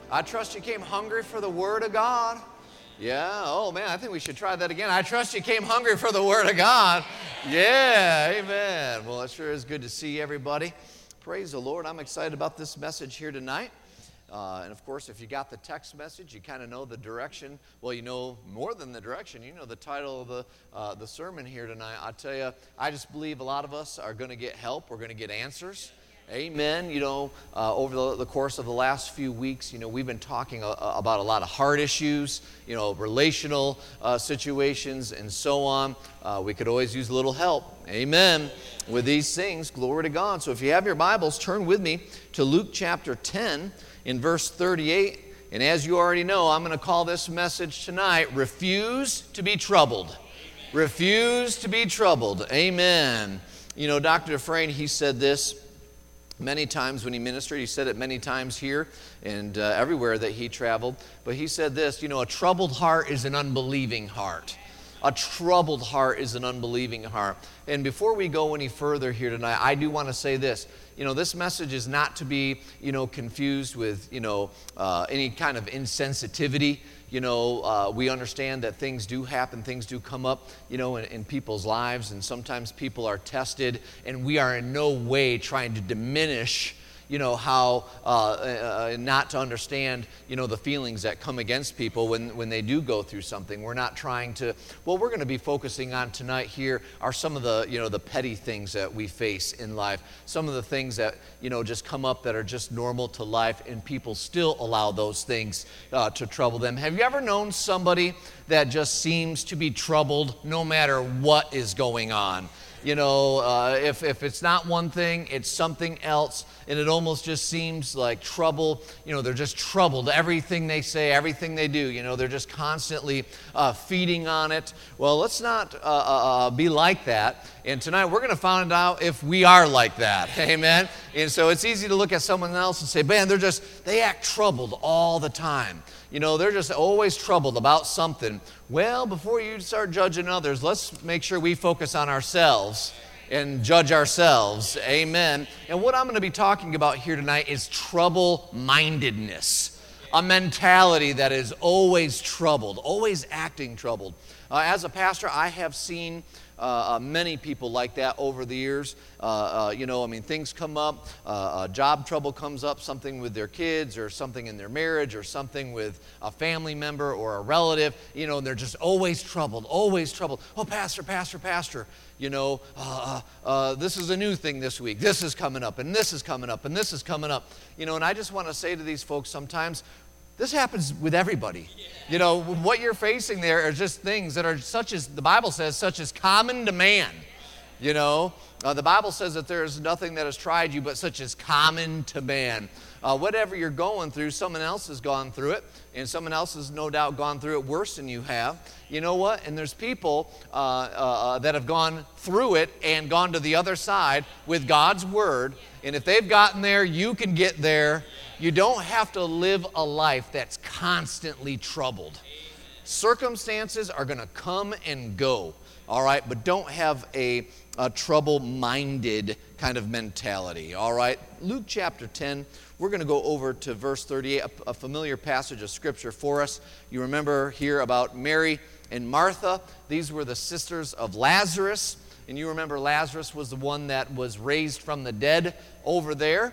I trust you came hungry for the Word of God. Yeah, oh man, I think we should try that again. I trust you came hungry for the Word of God. Yeah, amen. Well, it sure is good to see everybody. Praise the Lord. I'm excited about this message here tonight. And of course, if you got the text message, you kind of know the direction. Well, you know more than the direction. You know the title of the sermon here tonight. I tell you, I just believe a lot of us are going to get help. We're going to get answers. Amen. You know, over the course of the last few weeks, you know, we've been talking about a lot of heart issues, you know, relational situations and so on. We could always use a little help. Amen. With these things, glory to God. So if you have your Bibles, turn with me to Luke chapter 10 in verse 38. And as you already know, I'm going to call this message tonight, Refuse to be Troubled. Refuse to be troubled. Amen. You know, Dr. Dufresne, he said this many times when he ministered. He said it many times here and everywhere that he traveled. But he said this, you know, a troubled heart is an unbelieving heart. A troubled heart is an unbelieving heart. And before we go any further here tonight, I do want to say this. You know, this message is not to be, you know, confused with, you know, any kind of insensitivity. You know, we understand that things do happen, things do come up, you know, in people's lives, and sometimes people are tested, and we are in no way trying to diminish, you know, how not to understand, you know, the feelings that come against people when they do go through something. We're not trying to, what we're going to be focusing on tonight here are some of the, you know, the petty things that we face in life, some of the things that, you know, just come up that are just normal to life, and people still allow those things to trouble them. Have you ever known somebody that just seems to be troubled no matter what is going on? You know, if it's not one thing, it's something else, and it almost just seems like trouble. You know, they're just troubled. Everything they say, everything they do, you know, they're just constantly feeding on it. Well, let's not be like that. And tonight we're going to find out if we are like that. Amen. And so it's easy to look at someone else and say, man, they act troubled all the time. You know, they're just always troubled about something. Well, before you start judging others, let's make sure we focus on ourselves and judge ourselves. Amen. And what I'm going to be talking about here tonight is trouble-mindedness, a mentality that is always troubled, always acting troubled. As a pastor, I have seen many people like that over the years. You know, I mean, things come up, job trouble comes up, something with their kids or something in their marriage or something with a family member or a relative, you know, and they're just always troubled, always troubled. Oh, pastor, you know, this is a new thing this week. This is coming up, and this is coming up, and this is coming up. You know, and I just want to say to these folks sometimes, this happens with everybody. You know, what you're facing there are just things that are such as, the Bible says, such as common to man. You know, the Bible says that there is nothing that has tried you but such as common to man. Whatever you're going through, someone else has gone through it, and someone else has no doubt gone through it worse than you have. You know what? And there's people that have gone through it and gone to the other side with God's Word. And if they've gotten there, you can get there. You don't have to live a life that's constantly troubled. Circumstances are going to come and go, all right? But don't have a trouble-minded kind of mentality, all right? Luke chapter 10, we're going to go over to verse 38, a familiar passage of Scripture for us. You remember here about Mary and Martha. These were the sisters of Lazarus. And you remember Lazarus was the one that was raised from the dead over there.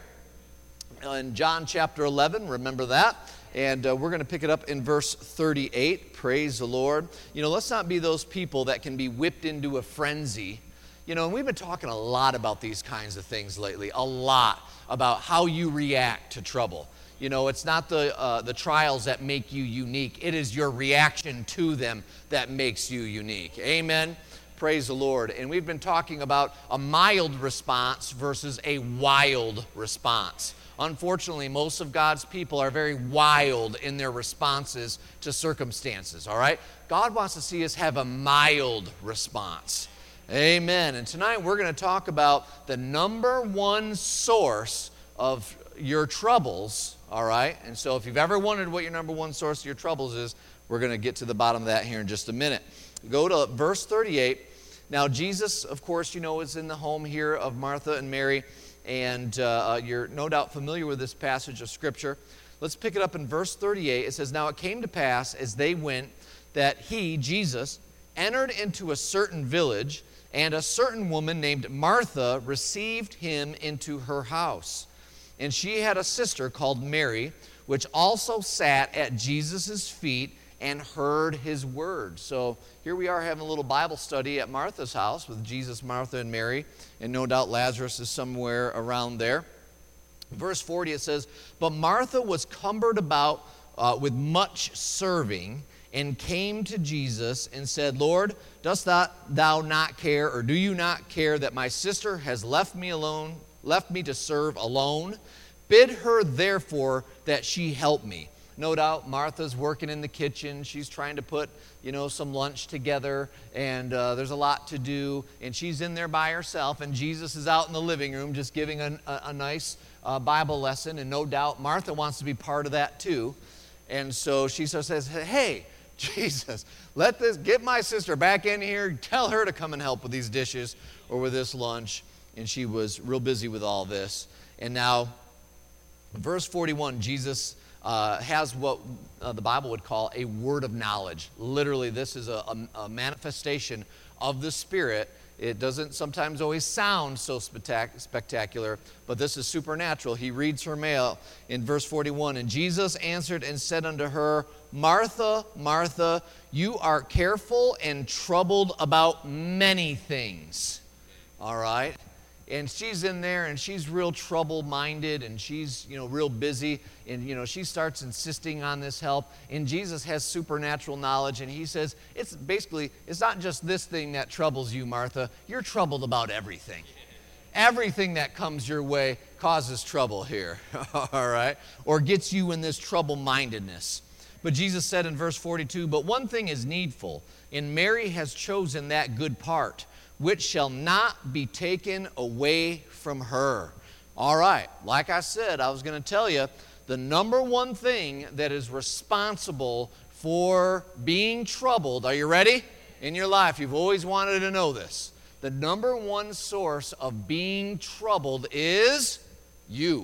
In John chapter 11, remember that? And we're going to pick it up in verse 38. Praise the Lord. You know, let's not be those people that can be whipped into a frenzy. You know, and we've been talking a lot about these kinds of things lately, a lot about how you react to trouble. You know, it's not the trials that make you unique. It is your reaction to them that makes you unique. Amen. Praise the Lord. And we've been talking about a mild response versus a wild response. Unfortunately, most of God's people are very wild in their responses to circumstances, all right? God wants to see us have a mild response. Amen. And tonight we're going to talk about the number one source of your troubles, all right? And so if you've ever wondered what your number one source of your troubles is, we're going to get to the bottom of that here in just a minute. Go to verse 38. Now, Jesus, of course, you know, is in the home here of Martha and Mary. And you're no doubt familiar with this passage of Scripture. Let's pick it up in verse 38. It says, "Now it came to pass as they went that he, Jesus, entered into a certain village, and a certain woman named Martha received him into her house. And she had a sister called Mary, which also sat at Jesus' feet and heard his word." So here we are having a little Bible study at Martha's house with Jesus, Martha, and Mary, and no doubt Lazarus is somewhere around there. Verse 40, it says, "But Martha was cumbered about with much serving, and came to Jesus and said, Lord, dost thou not care, or do you not care that my sister has left me to serve alone? Bid her therefore that she help me." No doubt Martha's working in the kitchen. She's trying to put, some lunch together, and there's a lot to do, and she's in there by herself, and Jesus is out in the living room just giving a nice Bible lesson, and no doubt Martha wants to be part of that too. And so she says, "Hey, Jesus, get my sister back in here. Tell her to come and help with these dishes or with this lunch." And she was real busy with all this. And now, verse 41, Jesus has what the Bible would call a word of knowledge. Literally, this is a manifestation of the Spirit. It doesn't sometimes always sound so spectacular, but this is supernatural. He reads her mail in verse 41. "And Jesus answered and said unto her, Martha, Martha, you are careful and troubled about many things." All right? And she's in there, and she's real trouble-minded, and she's, real busy, and, she starts insisting on this help. And Jesus has supernatural knowledge, and he says, it's not just this thing that troubles you, Martha. You're troubled about everything. Everything that comes your way causes trouble here, all right? Or gets you in this trouble-mindedness. But Jesus said in verse 42, "But one thing is needful, and Mary has chosen that good part, which shall not be taken away from her." All right, like I said, I was going to tell you, the number one thing that is responsible for being troubled, are you ready? In your life, you've always wanted to know this. The number one source of being troubled is you.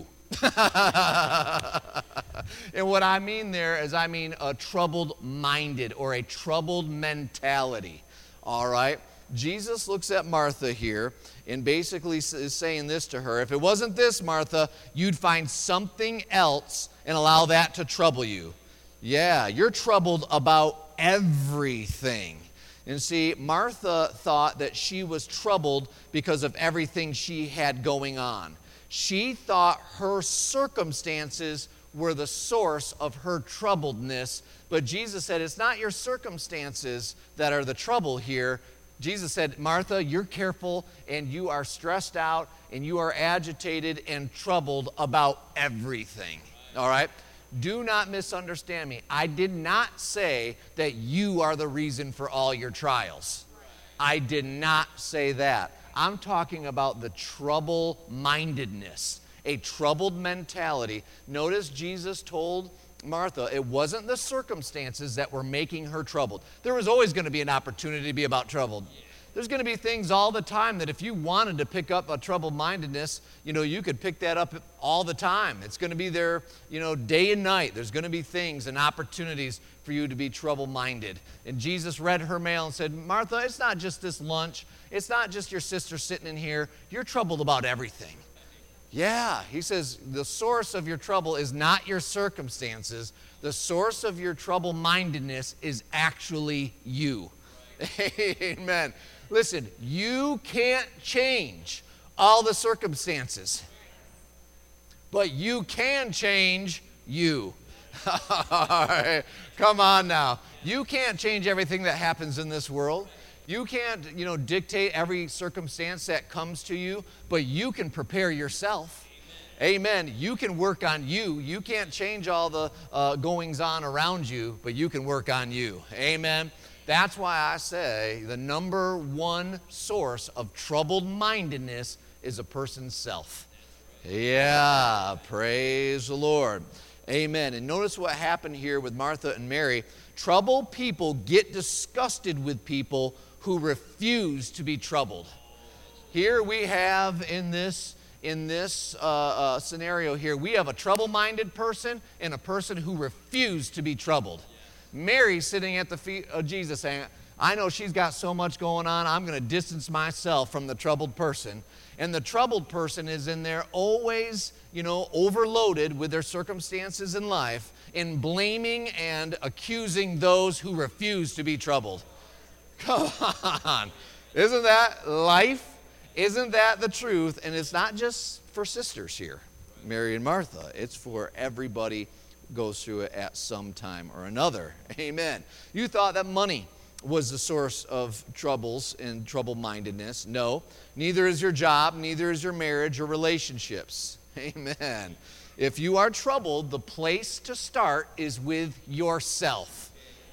And what I mean there is a troubled-minded or a troubled mentality, all right? Jesus looks at Martha here and basically is saying this to her. If it wasn't this, Martha, you'd find something else and allow that to trouble you. Yeah, you're troubled about everything. And see, Martha thought that she was troubled because of everything she had going on. She thought her circumstances were the source of her troubledness, but Jesus said, it's not your circumstances that are the trouble here. Jesus said, Martha, you're careful and you are stressed out and you are agitated and troubled about everything. All right? Do not misunderstand me. I did not say that you are the reason for all your trials. I did not say that. I'm talking about the trouble-mindedness, a troubled mentality. Notice Jesus told Martha, it wasn't the circumstances that were making her troubled. There was always going to be an opportunity to be about troubled. There's going to be things all the time that if you wanted to pick up a troubled-mindedness, you could pick that up all the time. It's going to be there, day and night. There's going to be things and opportunities for you to be trouble-minded. And Jesus read her mail and said, Martha, it's not just this lunch. It's not just your sister sitting in here. You're troubled about everything. Yeah, he says the source of your trouble is not your circumstances. The source of your trouble-mindedness is actually you. Amen. Listen, you can't change all the circumstances, but you can change you. All right, come on now. You can't change everything that happens in this world. You can't, dictate every circumstance that comes to you, but you can prepare yourself. Amen. You can work on you. You can't change all the goings on around you, but you can work on you. Amen. That's why I say the number one source of troubled-mindedness is a person's self. Yeah, praise the Lord. Amen. And notice what happened here with Martha and Mary. Troubled people get disgusted with people who refuse to be troubled. Here we have in this in this scenario here, we have a trouble-minded person and a person who refused to be troubled. Mary sitting at the feet of Jesus saying, I know she's got so much going on, I'm going to distance myself from the troubled person. And the troubled person is in there always, overloaded with their circumstances in life and blaming and accusing those who refuse to be troubled. Come on. Isn't that life? Isn't that the truth? And it's not just for sisters here, Mary and Martha. It's for everybody goes through it at some time or another. Amen. You thought that money was the source of troubles and trouble-mindedness. No, neither is your job, neither is your marriage or relationships. Amen. If you are troubled, the place to start is with yourself.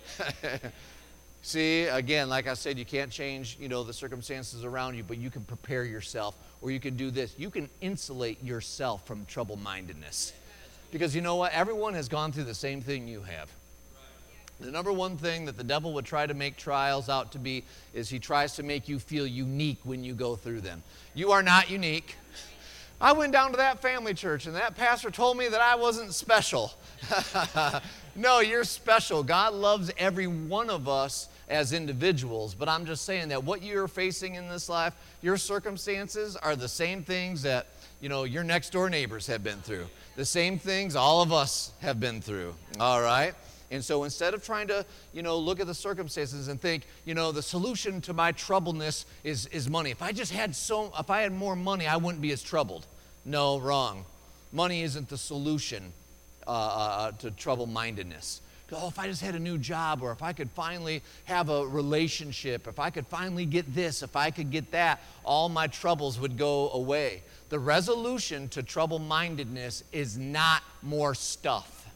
See, again, like I said, you can't change, the circumstances around you, but you can prepare yourself, or you can do this. You can insulate yourself from trouble-mindedness. Because you know what? Everyone has gone through the same thing you have. The number one thing that the devil would try to make trials out to be is he tries to make you feel unique when you go through them. You are not unique. I went down to that family church and that pastor told me that I wasn't special. No, you're special. God loves every one of us as individuals, but I'm just saying that what you're facing in this life, your circumstances are the same things that, your next door neighbors have been through. The same things all of us have been through, all right? And so instead of trying to, look at the circumstances and think, the solution to my troubledness is money. If I had more money, I wouldn't be as troubled. No, wrong. Money isn't the solution to trouble-mindedness. Oh, if I just had a new job, or if I could finally have a relationship, if I could finally get this, if I could get that, all my troubles would go away. The resolution to trouble-mindedness is not more stuff.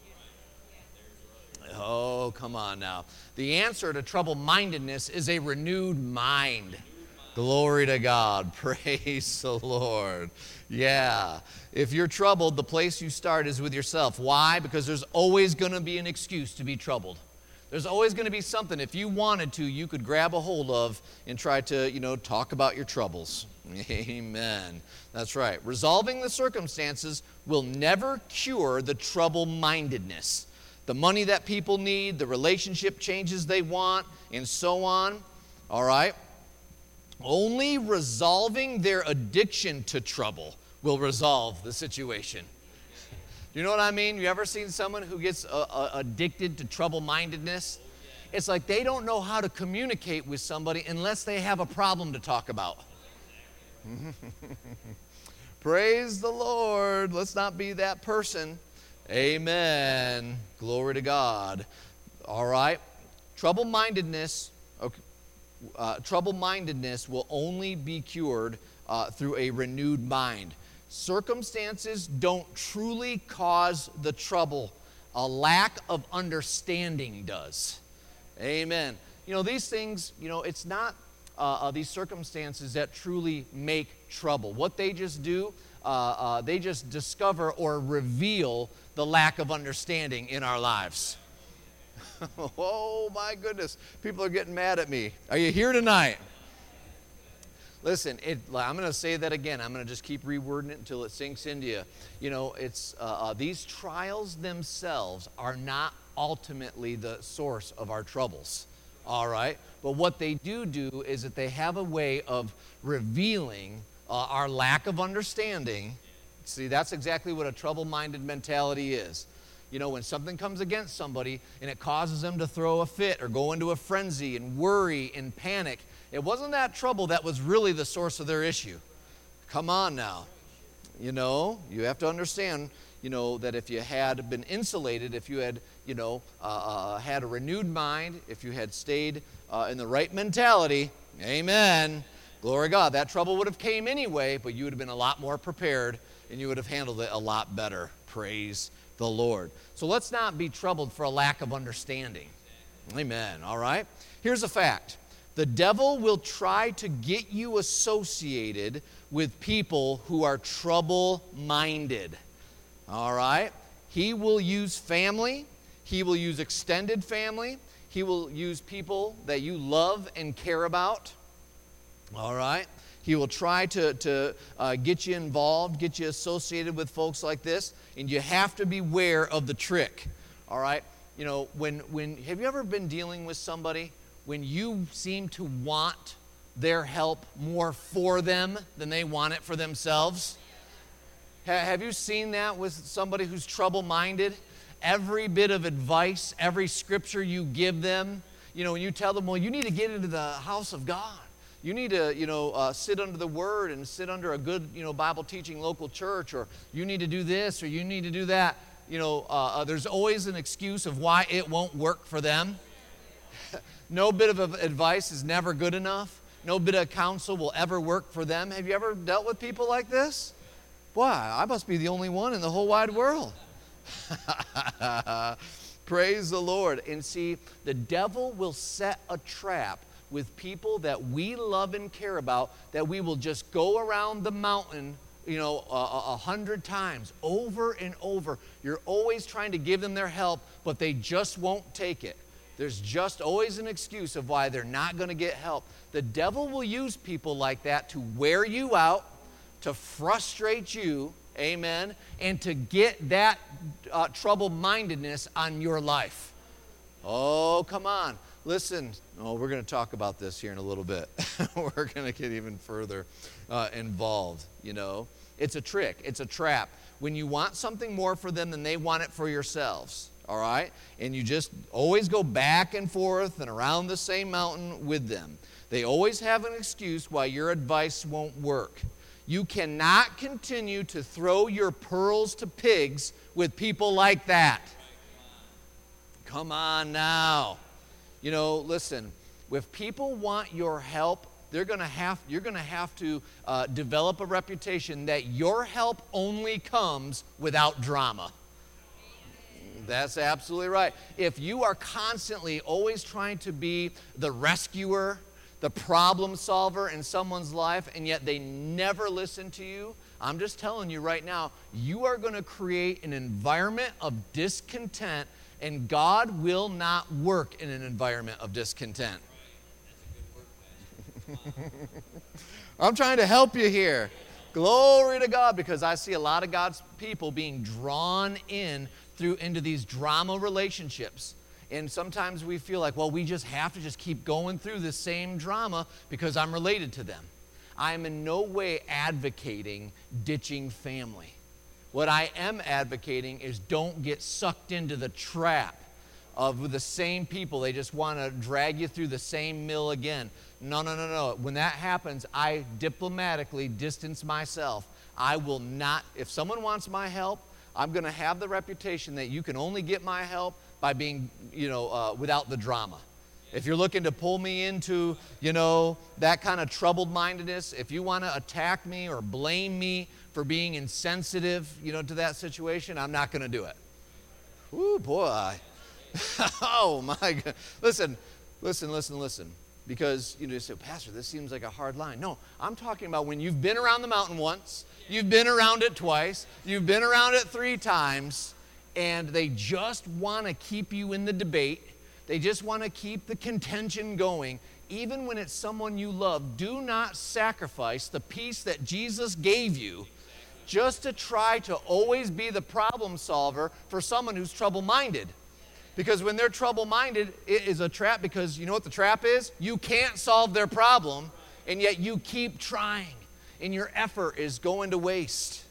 Oh, come on now. The answer to trouble-mindedness is a renewed mind. Glory to God. Praise the Lord. Yeah. If you're troubled, the place you start is with yourself. Why? Because there's always going to be an excuse to be troubled. There's always going to be something, if you wanted to, you could grab a hold of and try to, talk about your troubles. Amen. That's right. Resolving the circumstances will never cure the trouble-mindedness. The money that people need, the relationship changes they want, and so on. All right? Only resolving their addiction to trouble will resolve the situation. Do you know what I mean? You ever seen someone who gets addicted to trouble-mindedness? It's like they don't know how to communicate with somebody unless they have a problem to talk about. Praise the Lord. Let's not be that person. Amen. Glory to God. All right. Trouble-mindedness will only be cured through a renewed mind. Circumstances don't truly cause the trouble. A lack of understanding does. Amen. These things, it's not these circumstances that truly make trouble. What they just do, they just discover or reveal the lack of understanding in our lives. Oh, my goodness. People are getting mad at me. Are you here tonight? Listen, I'm going to say that again. I'm going to just keep rewording it until it sinks into you. It's these trials themselves are not ultimately the source of our troubles. All right? But what they do is that they have a way of revealing our lack of understanding. See, that's exactly what a trouble-minded mentality is. When something comes against somebody and it causes them to throw a fit or go into a frenzy and worry and panic, it wasn't that trouble that was really the source of their issue. Come on now. You have to understand, that if you had been insulated, if you had, had a renewed mind, if you had stayed in the right mentality, amen, glory to God, that trouble would have came anyway, but you would have been a lot more prepared and you would have handled it a lot better. Praise the Lord. So let's not be troubled for a lack of understanding. Amen. All right? Here's a fact. The devil will try to get you associated with people who are trouble-minded. All right? He will use family. He will use extended family. He will use people that you love and care about. All right? He will try to get you involved, get you associated with folks like this, and you have to beware of the trick, all right? You know, when have you ever been dealing with somebody when you seem to want their help more for them than they want it for themselves? Have you seen that with somebody who's trouble-minded? Every bit of advice, every scripture you give them, you know, when you tell them, well, you need to get into the house of God. You need to, sit under the Word and sit under a good, Bible teaching local church, or you need to do this, or you need to do that. There's always an excuse of why it won't work for them. No bit of advice is never good enough. No bit of counsel will ever work for them. Have you ever dealt with people like this? Boy, I must be the only one in the whole wide world. Praise the Lord. And see, the devil will set a trap with people that we love and care about, that we will just go around the mountain 100 times over and over. You're always trying to give them their help, but they just won't take it. There's just always an excuse of why they're not going to get help. The devil will use people like that to wear you out, to frustrate you, amen, and to get that trouble-mindedness on your life. Oh, come on. Listen, we're going to talk about this here in a little bit. We're going to get even further involved, It's a trick. It's a trap. When you want something more for them than they want it for yourselves, all right? And you just always go back and forth and around the same mountain with them. They always have an excuse why your advice won't work. You cannot continue to throw your pearls to pigs with people like that. Come on now. Listen, if people want your help, you're going to have to develop a reputation that your help only comes without drama. That's absolutely right. If you are constantly always trying to be the rescuer, the problem solver in someone's life, and yet they never listen to you, I'm just telling you right now, you are going to create an environment of discontent, and God will not work in an environment of discontent. I'm trying to help you here. Glory to God, because I see a lot of God's people being drawn into these drama relationships. And sometimes we feel like, well, we just have to just keep going through the same drama because I'm related to them. I am in no way advocating ditching family. What I am advocating is don't get sucked into the trap of the same people. They just want to drag you through the same mill again. No. When that happens, I diplomatically distance myself. I will not, if someone wants my help, I'm going to have the reputation that you can only get my help by being, without the drama. If you're looking to pull me into, that kind of troubled mindedness, if you want to attack me or blame me for being insensitive, to that situation, I'm not going to do it. Ooh, boy. Oh, my God. Listen. Because, you say, Pastor, this seems like a hard line. No, I'm talking about when you've been around the mountain once, you've been around it twice, you've been around it 3 times, and they just want to keep you in the debate. They just want to keep the contention going. Even when it's someone you love, do not sacrifice the peace that Jesus gave you just to try to always be the problem solver for someone who's trouble-minded. Because when they're trouble-minded, it is a trap, because you know what the trap is? You can't solve their problem, and yet you keep trying, and your effort is going to waste.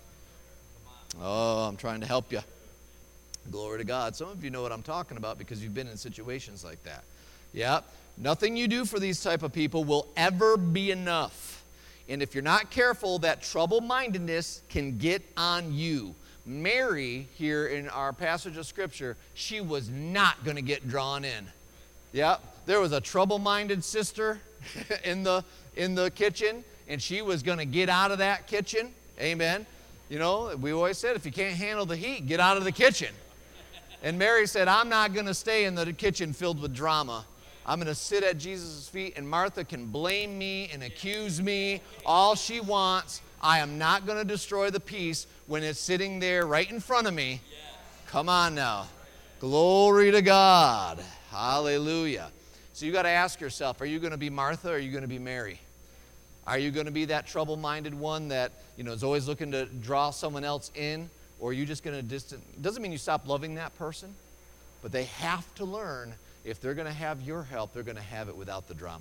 Oh, I'm trying to help you. Glory to God. Some of you know what I'm talking about because you've been in situations like that. Yeah, nothing you do for these type of people will ever be enough. And if you're not careful, that trouble-mindedness can get on you. Mary, here in our passage of Scripture, she was not going to get drawn in. Yeah, there was a trouble-minded sister in the kitchen, and she was going to get out of that kitchen. Amen. We always said, if you can't handle the heat, get out of the kitchen. And Mary said, I'm not going to stay in the kitchen filled with drama. I'm going to sit at Jesus' feet, and Martha can blame me and accuse me all she wants. I am not going to destroy the peace when it's sitting there right in front of me. Come on now. Glory to God. Hallelujah. So you got to ask yourself, are you going to be Martha or are you going to be Mary? Are you going to be that trouble-minded one that, is always looking to draw someone else in? Or are you just going to distance? Doesn't mean you stop loving that person, but they have to learn if they're going to have your help, they're going to have it without the drama.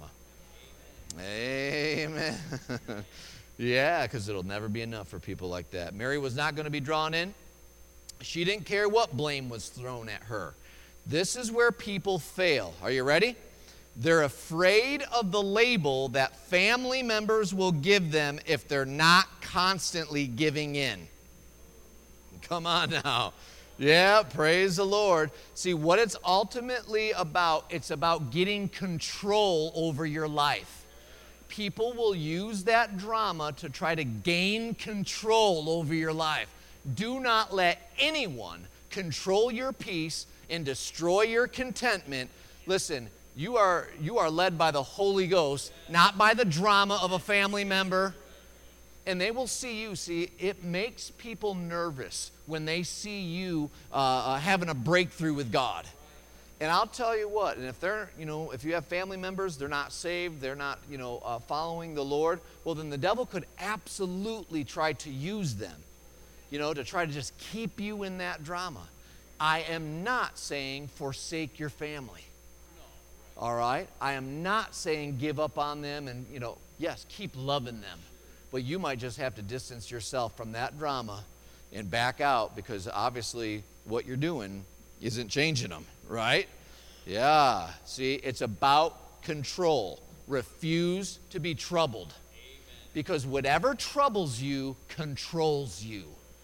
Amen. Yeah, because it'll never be enough for people like that. Mary was not going to be drawn in. She didn't care what blame was thrown at her. This is where people fail. Are you ready? They're afraid of the label that family members will give them if they're not constantly giving in. Come on now. Yeah, praise the Lord. See, what it's ultimately about, it's about getting control over your life. People will use that drama to try to gain control over your life. Do not let anyone control your peace and destroy your contentment. Listen, you are led by the Holy Ghost, not by the drama of a family member. And they will see you. See, it makes people nervous when they see you having a breakthrough with God. And I'll tell you what, and if they're, if you have family members, they're not saved, they're not, following the Lord, well, then the devil could absolutely try to use them, to try to just keep you in that drama. I am not saying forsake your family. All right? I am not saying give up on them and, yes, keep loving them. But you might just have to distance yourself from that drama and back out, because obviously what you're doing isn't changing them, right? Yeah. See, it's about control. Refuse to be troubled. Because whatever troubles you controls you.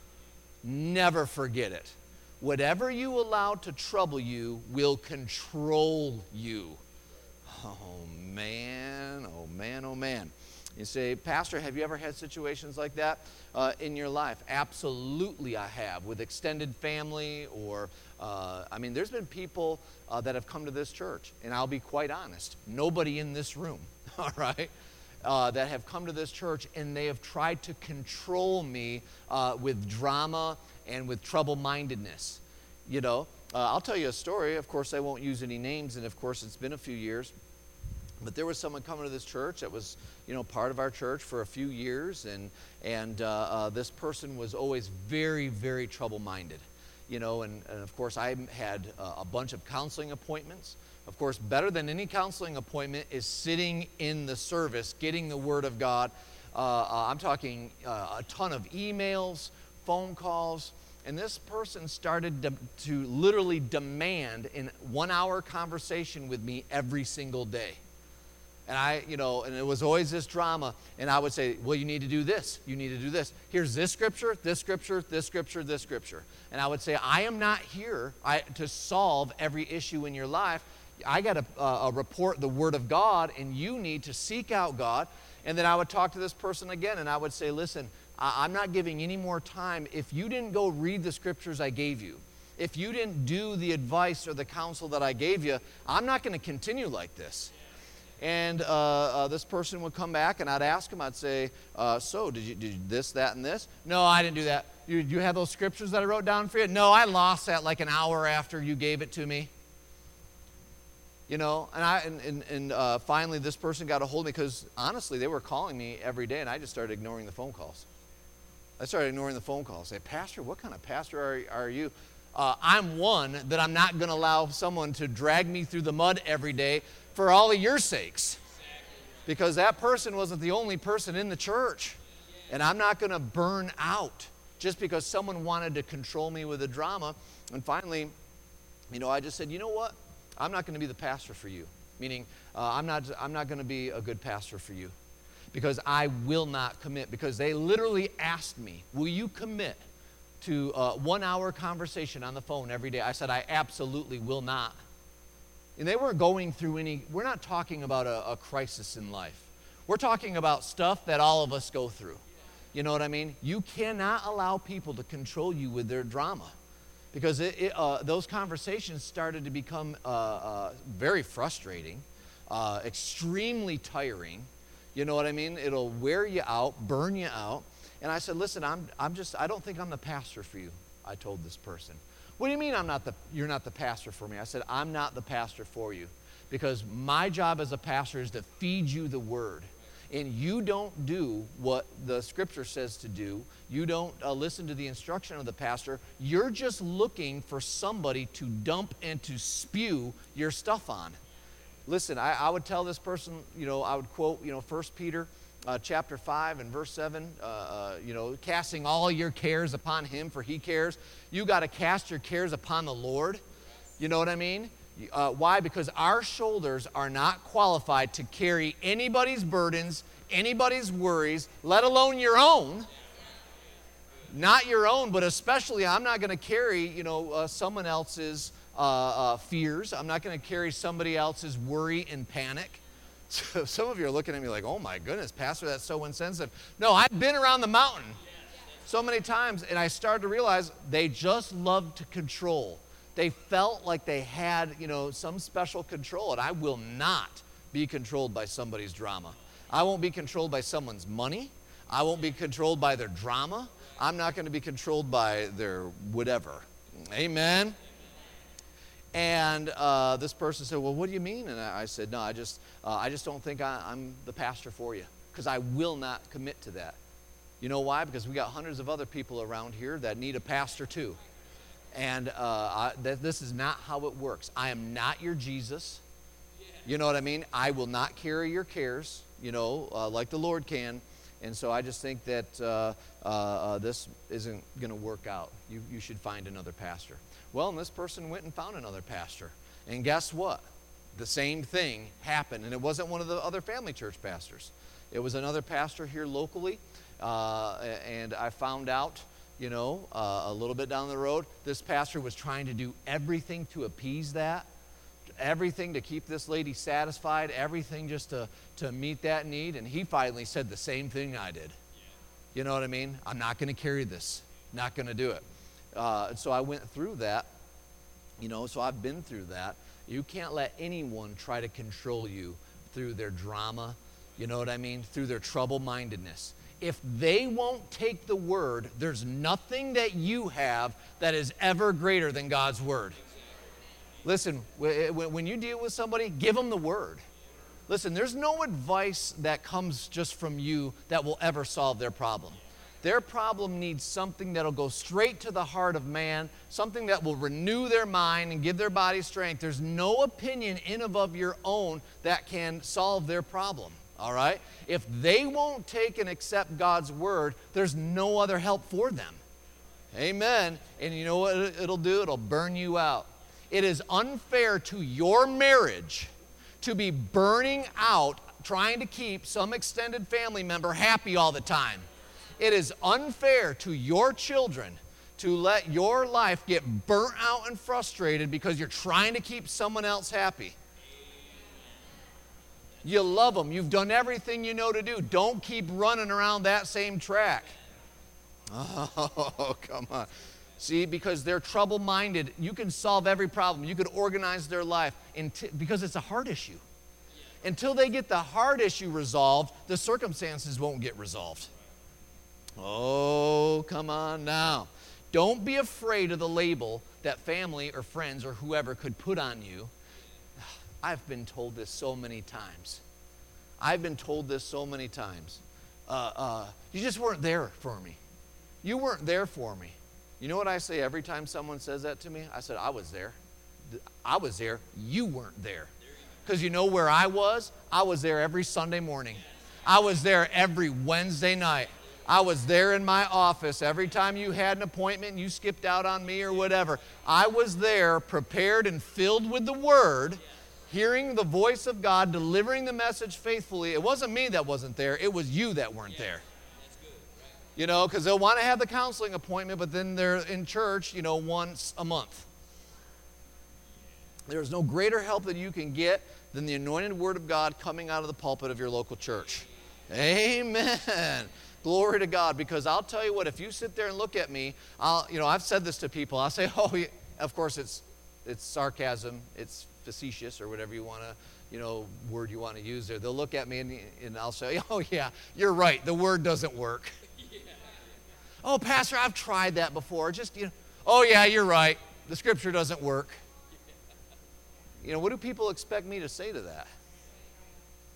Never forget it. Whatever you allow to trouble you will control you. Oh, man, oh, man, oh, man. You say, Pastor, have you ever had situations like that in your life? Absolutely I have, with extended family or, there's been people that have come to this church, and I'll be quite honest, nobody in this room, all right, that have come to this church, and they have tried to control me with drama and with trouble-mindedness. I'll tell you a story. Of course, I won't use any names, and of course, it's been a few years. But there was someone coming to this church that was, part of our church for a few years, and this person was always very, very trouble-minded, and of course I had a bunch of counseling appointments. Of course, better than any counseling appointment is sitting in the service, getting the Word of God. I'm talking a ton of emails, phone calls, and this person started to literally demand a 1-hour conversation with me every single day. And and it was always this drama. And I would say, well, you need to do this. You need to do this. Here's this scripture, this scripture, this scripture, this scripture. And I would say, I am not here to solve every issue in your life. I got to report the Word of God, and you need to seek out God. And then I would talk to this person again, and I would say, listen, I'm not giving any more time. If you didn't go read the scriptures I gave you, if you didn't do the advice or the counsel that I gave you, I'm not going to continue like this. And this person would come back, and I'd ask him, I'd say, so did you this, that, and this? No, I didn't do that. You have those scriptures that I wrote down for you? No, I lost that like an hour after you gave it to me. And finally this person got a hold of me, because honestly, they were calling me every day, and I just started ignoring the phone calls. I started ignoring the phone calls. I say, Pastor, what kind of pastor are you? I'm one that I'm not going to allow someone to drag me through the mud every day for all of your sakes. Because that person wasn't the only person in the church. And I'm not going to burn out just because someone wanted to control me with a drama. And finally, I just said, you know what? I'm not going to be the pastor for you. Meaning, I'm not going to be a good pastor for you. Because I will not commit. Because they literally asked me, will you commit to a 1-hour conversation on the phone every day? I said, I absolutely will not. And they weren't going through we're not talking about a crisis in life. We're talking about stuff that all of us go through. You know what I mean? You cannot allow people to control you with their drama. Because those conversations started to become very frustrating, extremely tiring. You know what I mean? It'll wear you out, burn you out. And I said, listen, I don't think I'm the pastor for you, I told this person. What do you mean you're not the pastor for me? I said, I'm not the pastor for you, because my job as a pastor is to feed you the Word and you don't do what the scripture says to do, you don't listen to the instruction of the pastor, you're just looking for somebody to dump and to spew your stuff on. Listen, I would tell this person, I would quote, 1 Peter chapter 5 and verse 7, casting all your cares upon him, for he cares. You got to cast your cares upon the Lord. You know what I mean? Why? Because our shoulders are not qualified to carry anybody's burdens, anybody's worries, let alone your own. Not your own, but especially I'm not going to carry, someone else's fears. I'm not going to carry somebody else's worry and panic. So some of you are looking at me like, oh my goodness, Pastor, that's so insensitive. No, I've been around the mountain so many times, and I started to realize they just loved to control. They felt like they had, some special control, and I will not be controlled by somebody's drama. I won't be controlled by someone's money. I won't be controlled by their drama. I'm not going to be controlled by their whatever. Amen? And this person said, well, what do you mean? And I said, no, I just don't think I'm the pastor for you, because I will not commit to that. You know why? Because we got hundreds of other people around here that need a pastor too. And this is not how it works. I am not your Jesus. You know what I mean? I will not carry your cares, like the Lord can. And so I just think that this isn't going to work out. You should find another pastor. Well, and this person went and found another pastor. And guess what? The same thing happened. And it wasn't one of the other family church pastors. It was another pastor here locally. And I found out, a little bit down the road, this pastor was trying to do everything to appease that, everything to keep this lady satisfied, everything just to meet that need. And he finally said the same thing I did. You know what I mean? I'm not going to carry this. Not going to do it. So I went through that, so I've been through that. You can't let anyone try to control you through their drama, you know what I mean, through their trouble-mindedness. If they won't take the word, there's nothing that you have that is ever greater than God's word. Listen, when you deal with somebody, give them the word. Listen, there's no advice that comes just from you that will ever solve their problem. Their problem needs something that'll go straight to the heart of man, something that will renew their mind and give their body strength. There's no opinion in and of your own that can solve their problem, all right? If they won't take and accept God's word, there's no other help for them. Amen. And you know what it'll do? It'll burn you out. It is unfair to your marriage to be burning out trying to keep some extended family member happy all the time. It is unfair to your children to let your life get burnt out and frustrated because you're trying to keep someone else happy. You love them. You've done everything you know to do. Don't keep running around that same track. Oh, come on. See, because they're trouble-minded, you can solve every problem. You could organize their life because it's a heart issue. Until they get the heart issue resolved, the circumstances won't get resolved. Oh, come on now. Don't be afraid of the label that family or friends or whoever could put on you. I've been told this so many times. You just weren't there for me. You weren't there for me. You know what I say every time someone says that to me? I said, I was there. I was there. You weren't there. Because you know where I was? I was there every Sunday morning. I was there every Wednesday night. I was there in my office every time you had an appointment and you skipped out on me or whatever. I was there prepared and filled with the Word, hearing the voice of God, delivering the message faithfully. It wasn't me that wasn't there. It was you that weren't there. You know, because they'll want to have the counseling appointment, but then they're in church, once a month. There's no greater help that you can get than the anointed Word of God coming out of the pulpit of your local church. Amen. Glory to God, because I'll tell you what, if you sit there and look at me, I've said this to people. I'll say, oh, yeah. Of course it's sarcasm, it's facetious, or whatever you want to, word you want to use there. They'll look at me and I'll say, oh yeah, you're right, the word doesn't work. Yeah. Oh, Pastor, I've tried that before. Oh yeah, you're right, the scripture doesn't work. What do people expect me to say to that?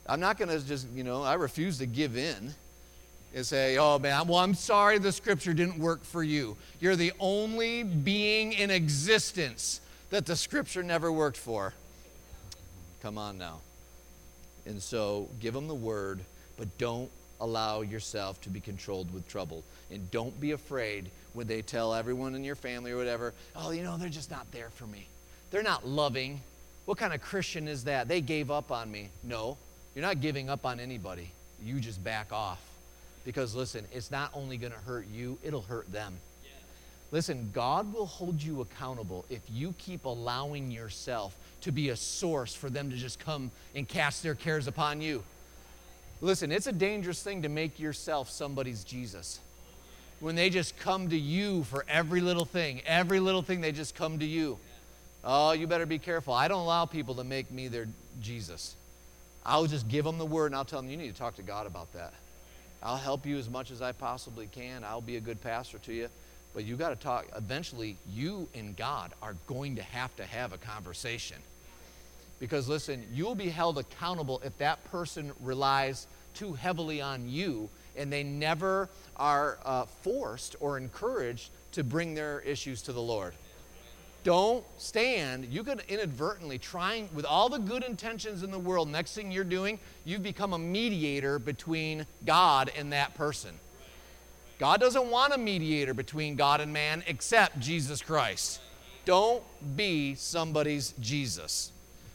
I'm not going to just, I refuse to give in and say, oh man, well, I'm sorry the scripture didn't work for you. You're the only being in existence that the scripture never worked for. Come on now. And so give them the word, but don't allow yourself to be controlled with trouble. And don't be afraid when they tell everyone in your family or whatever, oh, they're just not there for me. They're not loving. What kind of Christian is that? They gave up on me. No, you're not giving up on anybody. You just back off. Because listen, it's not only going to hurt you, it'll hurt them. Yeah. Listen, God will hold you accountable if you keep allowing yourself to be a source for them to just come and cast their cares upon you. Listen, it's a dangerous thing to make yourself somebody's Jesus. When they just come to you for every little thing they just come to you. Oh, you better be careful. I don't allow people to make me their Jesus. I'll just give them the word and I'll tell them, you need to talk to God about that. I'll help you as much as I possibly can. I'll be a good pastor to you. But you got to talk. Eventually, you and God are going to have a conversation. Because listen, you'll be held accountable if that person relies too heavily on you and they never are forced or encouraged to bring their issues to the Lord. Don't stand. You could inadvertently, trying with all the good intentions in the world, next thing you're doing, you've become a mediator between God and that person. God doesn't want a mediator between God and man except Jesus Christ. Don't be somebody's Jesus.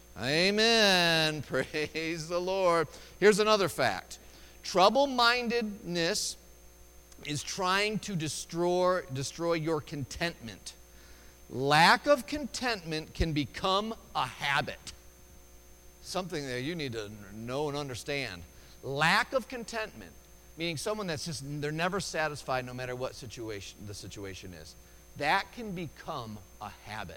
Amen. Praise the Lord. Here's another fact. Trouble-mindedness is trying to destroy your contentment. Lack of contentment can become a habit. Something that you need to know and understand. Lack of contentment, meaning someone that's just, they're never satisfied no matter what the situation is. That can become a habit.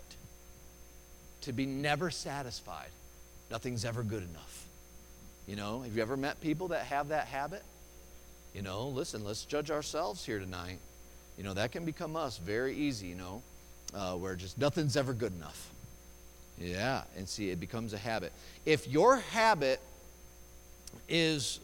To be never satisfied. Nothing's ever good enough. Have you ever met people that have that habit? Listen, let's judge ourselves here tonight. That can become us very easy, where just nothing's ever good enough. Yeah, and see, it becomes a habit. If your habit is,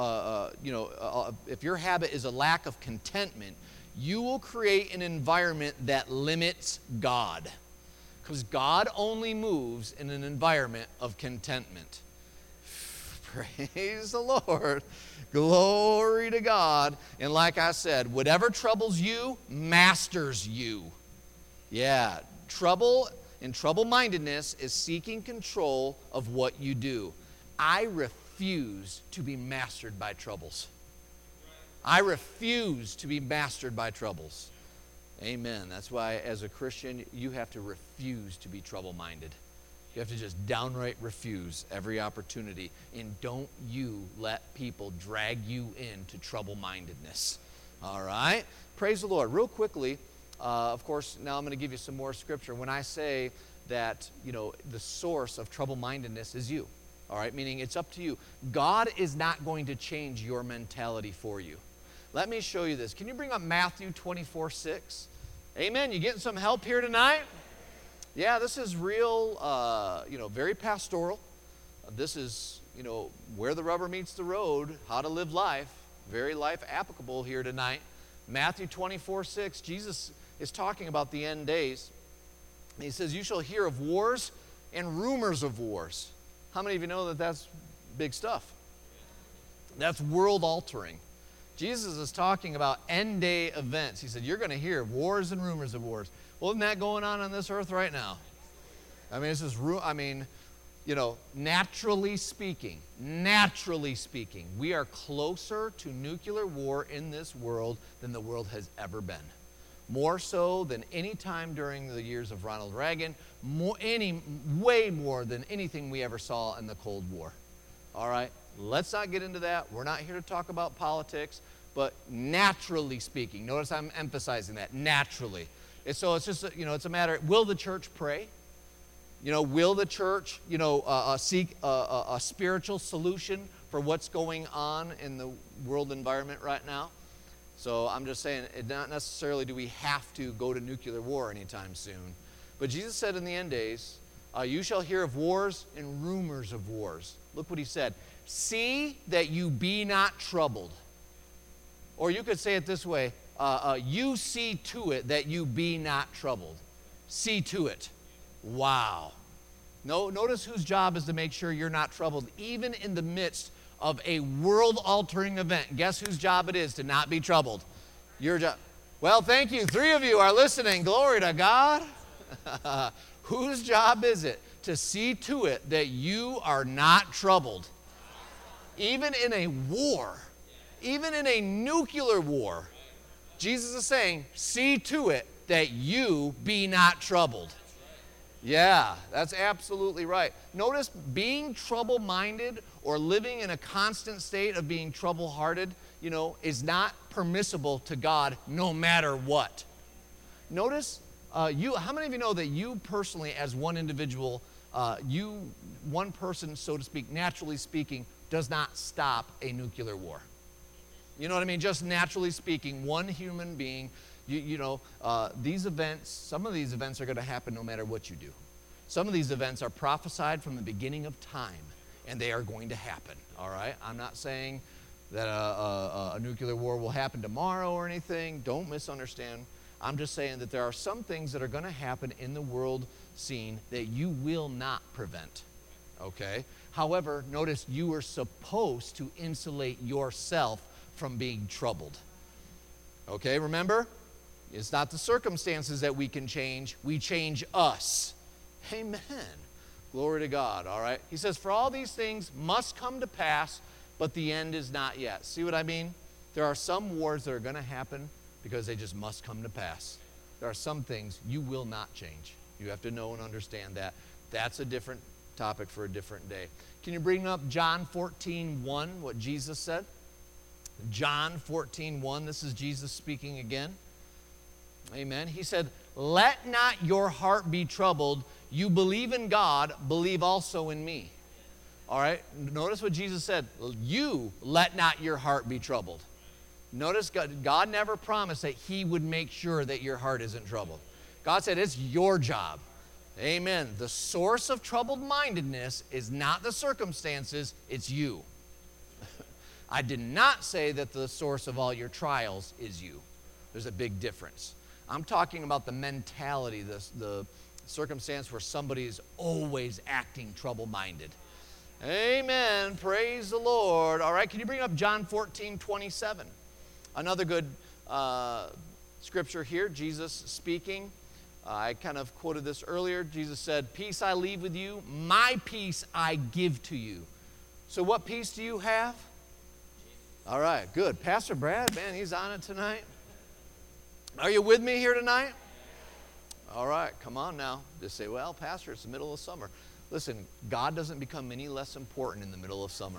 if your habit is a lack of contentment, you will create an environment that limits God. Because God only moves in an environment of contentment. Praise the Lord. Glory to God. And like I said, whatever troubles you, masters you. Yeah, trouble and trouble-mindedness is seeking control of what you do. I refuse to be mastered by troubles. I refuse to be mastered by troubles. Amen. That's why as a Christian, you have to refuse to be trouble-minded. You have to just downright refuse every opportunity. And don't you let people drag you into trouble-mindedness. All right? Praise the Lord. Real quickly, of course, now I'm going to give you some more scripture. When I say that, the source of trouble-mindedness is you. All right? Meaning it's up to you. God is not going to change your mentality for you. Let me show you this. Can you bring up Matthew 24:6? Amen. You getting some help here tonight? Yeah, this is real, very pastoral. This is, where the rubber meets the road, how to live life. Very life applicable here tonight. Matthew 24:6, Jesus is talking about the end days. And he says, you shall hear of wars and rumors of wars. How many of you know that that's big stuff? That's world altering. Jesus is talking about end day events. He said, you're going to hear wars and rumors of wars. Well, isn't that going on this earth right now? I mean, this is, naturally speaking, we are closer to nuclear war in this world than the world has ever been. More so than any time during the years of Ronald Reagan, way more than anything we ever saw in the Cold War. All right? Let's not get into that. We're not here to talk about politics, but naturally speaking, notice I'm emphasizing that, naturally. And so it's just, it's a matter, will the church pray? Will the church, seek a spiritual solution for what's going on in the world environment right now? So I'm just saying, not necessarily do we have to go to nuclear war anytime soon. But Jesus said in the end days, you shall hear of wars and rumors of wars. Look what he said. see that you be not troubled. Or you could say it this way, you see to it that you be not troubled. See to it. Wow. No, notice whose job is to make sure you're not troubled, even in the midst of a world-altering event. Guess whose job it is to not be troubled? Your job. Well, thank you. 3 of you are listening. Glory to God. Whose job is it to see to it that you are not troubled? Even in a war, even in a nuclear war, Jesus is saying, see to it that you be not troubled. Yeah, that's absolutely right. Notice being trouble-minded or living in a constant state of being trouble-hearted, is not permissible to God no matter what. Notice, how many of you know that you personally, as one individual, one person, so to speak, naturally speaking, does not stop a nuclear war? You know what I mean? Just naturally speaking, one human being, these events, some of these events are going to happen no matter what you do. Some of these events are prophesied from the beginning of time, and they are going to happen, all right? I'm not saying that a nuclear war will happen tomorrow or anything. Don't misunderstand. I'm just saying that there are some things that are going to happen in the world scene that you will not prevent, okay? However, notice you are supposed to insulate yourself from being troubled, okay? Remember, it's not the circumstances that we can change. We change us. Amen. Glory to God, all right? He says, for all these things must come to pass, but the end is not yet. See what I mean? There are some wars that are going to happen because they just must come to pass. There are some things you will not change. You have to know and understand that. That's a different topic for a different day. Can you bring up John 14:1, what Jesus said? John 14:1, this is Jesus speaking again. Amen. He said, let not your heart be troubled. You believe in God, believe also in me. All right, notice what Jesus said. You let not your heart be troubled. Notice God never promised that he would make sure that your heart isn't troubled. God said it's your job. Amen. The source of troubled-mindedness is not the circumstances, it's you. I did not say that the source of all your trials is you. There's a big difference. I'm talking about the mentality, the circumstance where somebody is always acting trouble-minded. Amen. Praise the Lord. All right, can you bring up John 14:27? Another good scripture here, Jesus speaking. I kind of quoted this earlier. Jesus said, peace I leave with you, my peace I give to you. So what peace do you have? All right, good. Pastor Brad, man, he's on it tonight. Are you with me here tonight? All right, come on now. Just say, well, Pastor, it's the middle of summer. Listen, God doesn't become any less important in the middle of summer.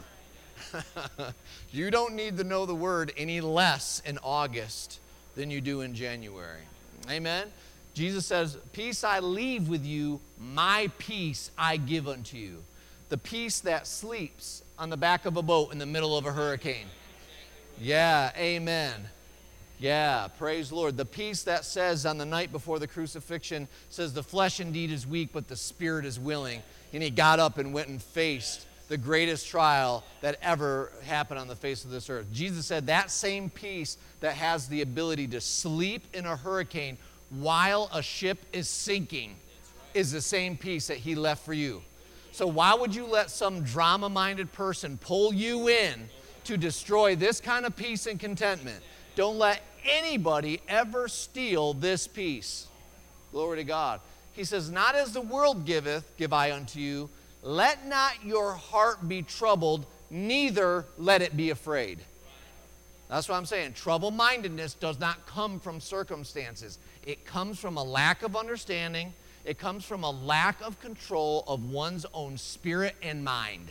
You don't need to know the word any less in August than you do in January. Amen? Jesus says, peace I leave with you, my peace I give unto you. The peace that sleeps on the back of a boat in the middle of a hurricane. Yeah, amen. Yeah, praise the Lord. The peace that says on the night before the crucifixion, says the flesh indeed is weak, but the spirit is willing. And he got up and went and faced the greatest trial that ever happened on the face of this earth. Jesus said that same peace that has the ability to sleep in a hurricane while a ship is sinking is the same peace that he left for you. So why would you let some drama-minded person pull you in to destroy this kind of peace and contentment? Don't let anybody ever steal this peace. Glory to God. He says, not as the world giveth, give I unto you. Let not your heart be troubled, neither let it be afraid. That's what I'm saying. Trouble-mindedness does not come from circumstances. It comes from a lack of understanding. It comes from a lack of control of one's own spirit and mind.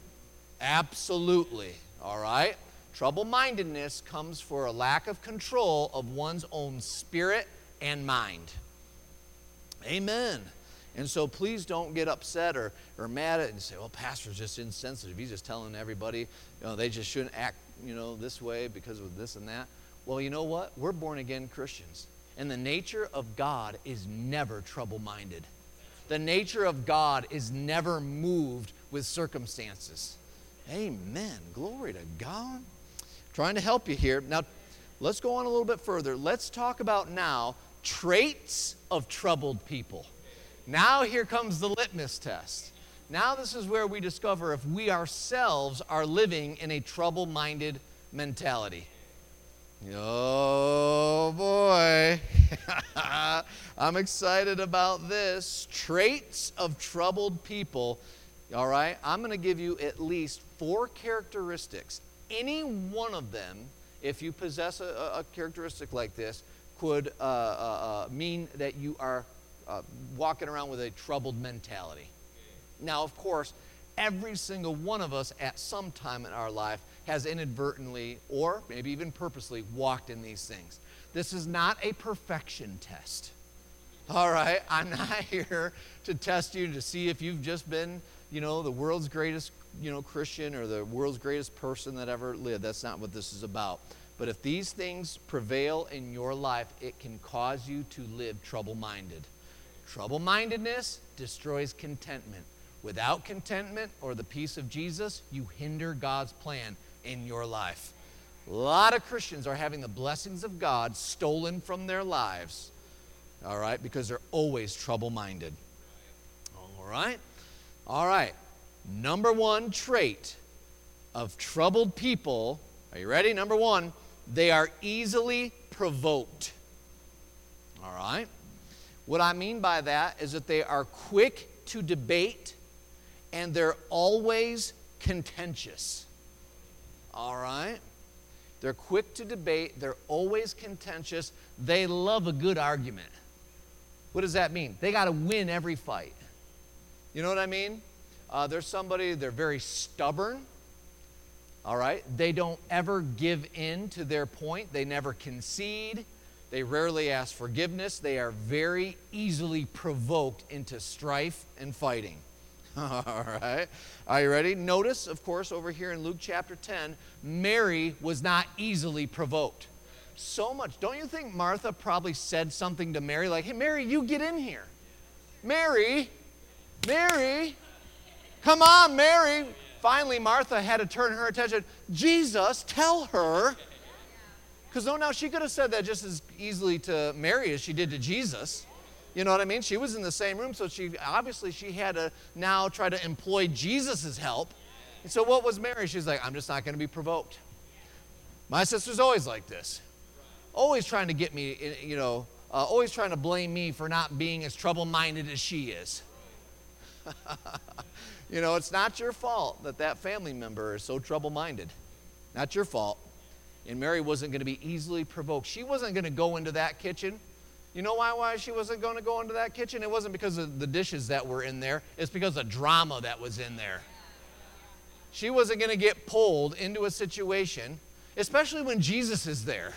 Absolutely. All right? Trouble-mindedness comes for a lack of control of one's own spirit and mind. Amen. And so please don't get upset or mad at it and say, well, pastor's just insensitive. He's just telling everybody, they just shouldn't act, this way because of this and that. Well, you know what? We're born-again Christians. And the nature of God is never trouble-minded. The nature of God is never moved with circumstances. Amen. Glory to God. Trying to help you here. Now, let's go on a little bit further. Let's talk about now traits of troubled people. Now here comes the litmus test. Now this is where we discover if we ourselves are living in a trouble-minded mentality. Oh boy, I'm excited about this. Traits of troubled people. All right, I'm going to give you at least 4 characteristics. Any one of them, if you possess a characteristic like this, could mean that you are walking around with a troubled mentality. Now, of course, every single one of us at some time in our life has inadvertently or maybe even purposely walked in these things. This is not a perfection test. All right, I'm not here to test you to see if you've just been, the world's greatest, Christian or the world's greatest person that ever lived. That's not what this is about. But if these things prevail in your life, it can cause you to live trouble-minded. Trouble-mindedness destroys contentment. Without contentment or the peace of Jesus, you hinder God's plan in your life. A lot of Christians are having the blessings of God stolen from their lives, all right, because they're always trouble-minded. All right. Number 1 trait of troubled people, are you ready? Number 1, they are easily provoked. All right. What I mean by that is that they are quick to debate and they're always contentious. All right? They're quick to debate. They're always contentious. They love a good argument. What does that mean? They got to win every fight. You know what I mean? They're very stubborn. All right? They don't ever give in to their point. They never concede. They rarely ask forgiveness. They are very easily provoked into strife and fighting. All right. Are you ready? Notice, of course, over here in Luke chapter 10, Mary was not easily provoked. So much. Don't you think Martha probably said something to Mary like, hey, Mary, you get in here. Mary, come on, Mary. Finally, Martha had to turn her attention. Jesus, tell her. Because now she could have said that just as easily to Mary as she did to Jesus. You know what I mean? She was in the same room, so she had to now try to employ Jesus' help. And so what was Mary? She's like, I'm just not going to be provoked. My sister's always like this. Always trying to get me, always trying to blame me for not being as trouble-minded as she is. It's not your fault that family member is so trouble-minded. Not your fault. And Mary wasn't going to be easily provoked. She wasn't going to go into that kitchen. You know why she wasn't going to go into that kitchen? It wasn't because of the dishes that were in there. It's because of drama that was in there. She wasn't going to get pulled into a situation, especially when Jesus is there.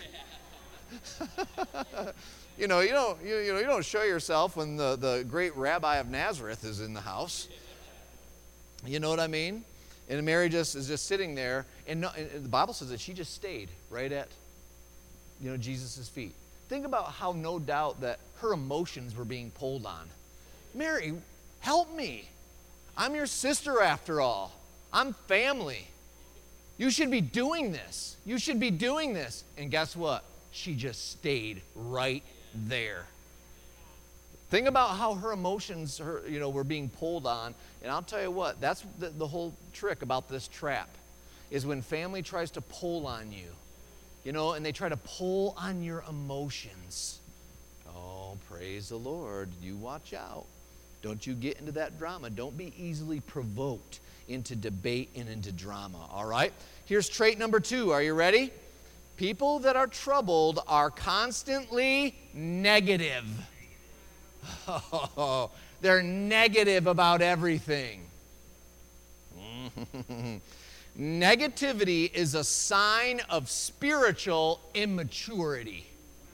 You don't show yourself when the great rabbi of Nazareth is in the house. You know what I mean? And Mary is just sitting there, and the Bible says that she just stayed right at, Jesus' feet. Think about how no doubt that her emotions were being pulled on. Mary, help me. I'm your sister after all. I'm family. You should be doing this. You should be doing this. And guess what? She just stayed right there. Think about how her emotions, were being pulled on. And I'll tell you what, that's the whole trick about this trap, is when family tries to pull on you, and they try to pull on your emotions. Oh, praise the Lord. You watch out. Don't you get into that drama. Don't be easily provoked into debate and into drama, all right? Here's trait number 2. Are you ready? People that are troubled are constantly negative. Oh, they're negative about everything. Negativity is a sign of spiritual immaturity.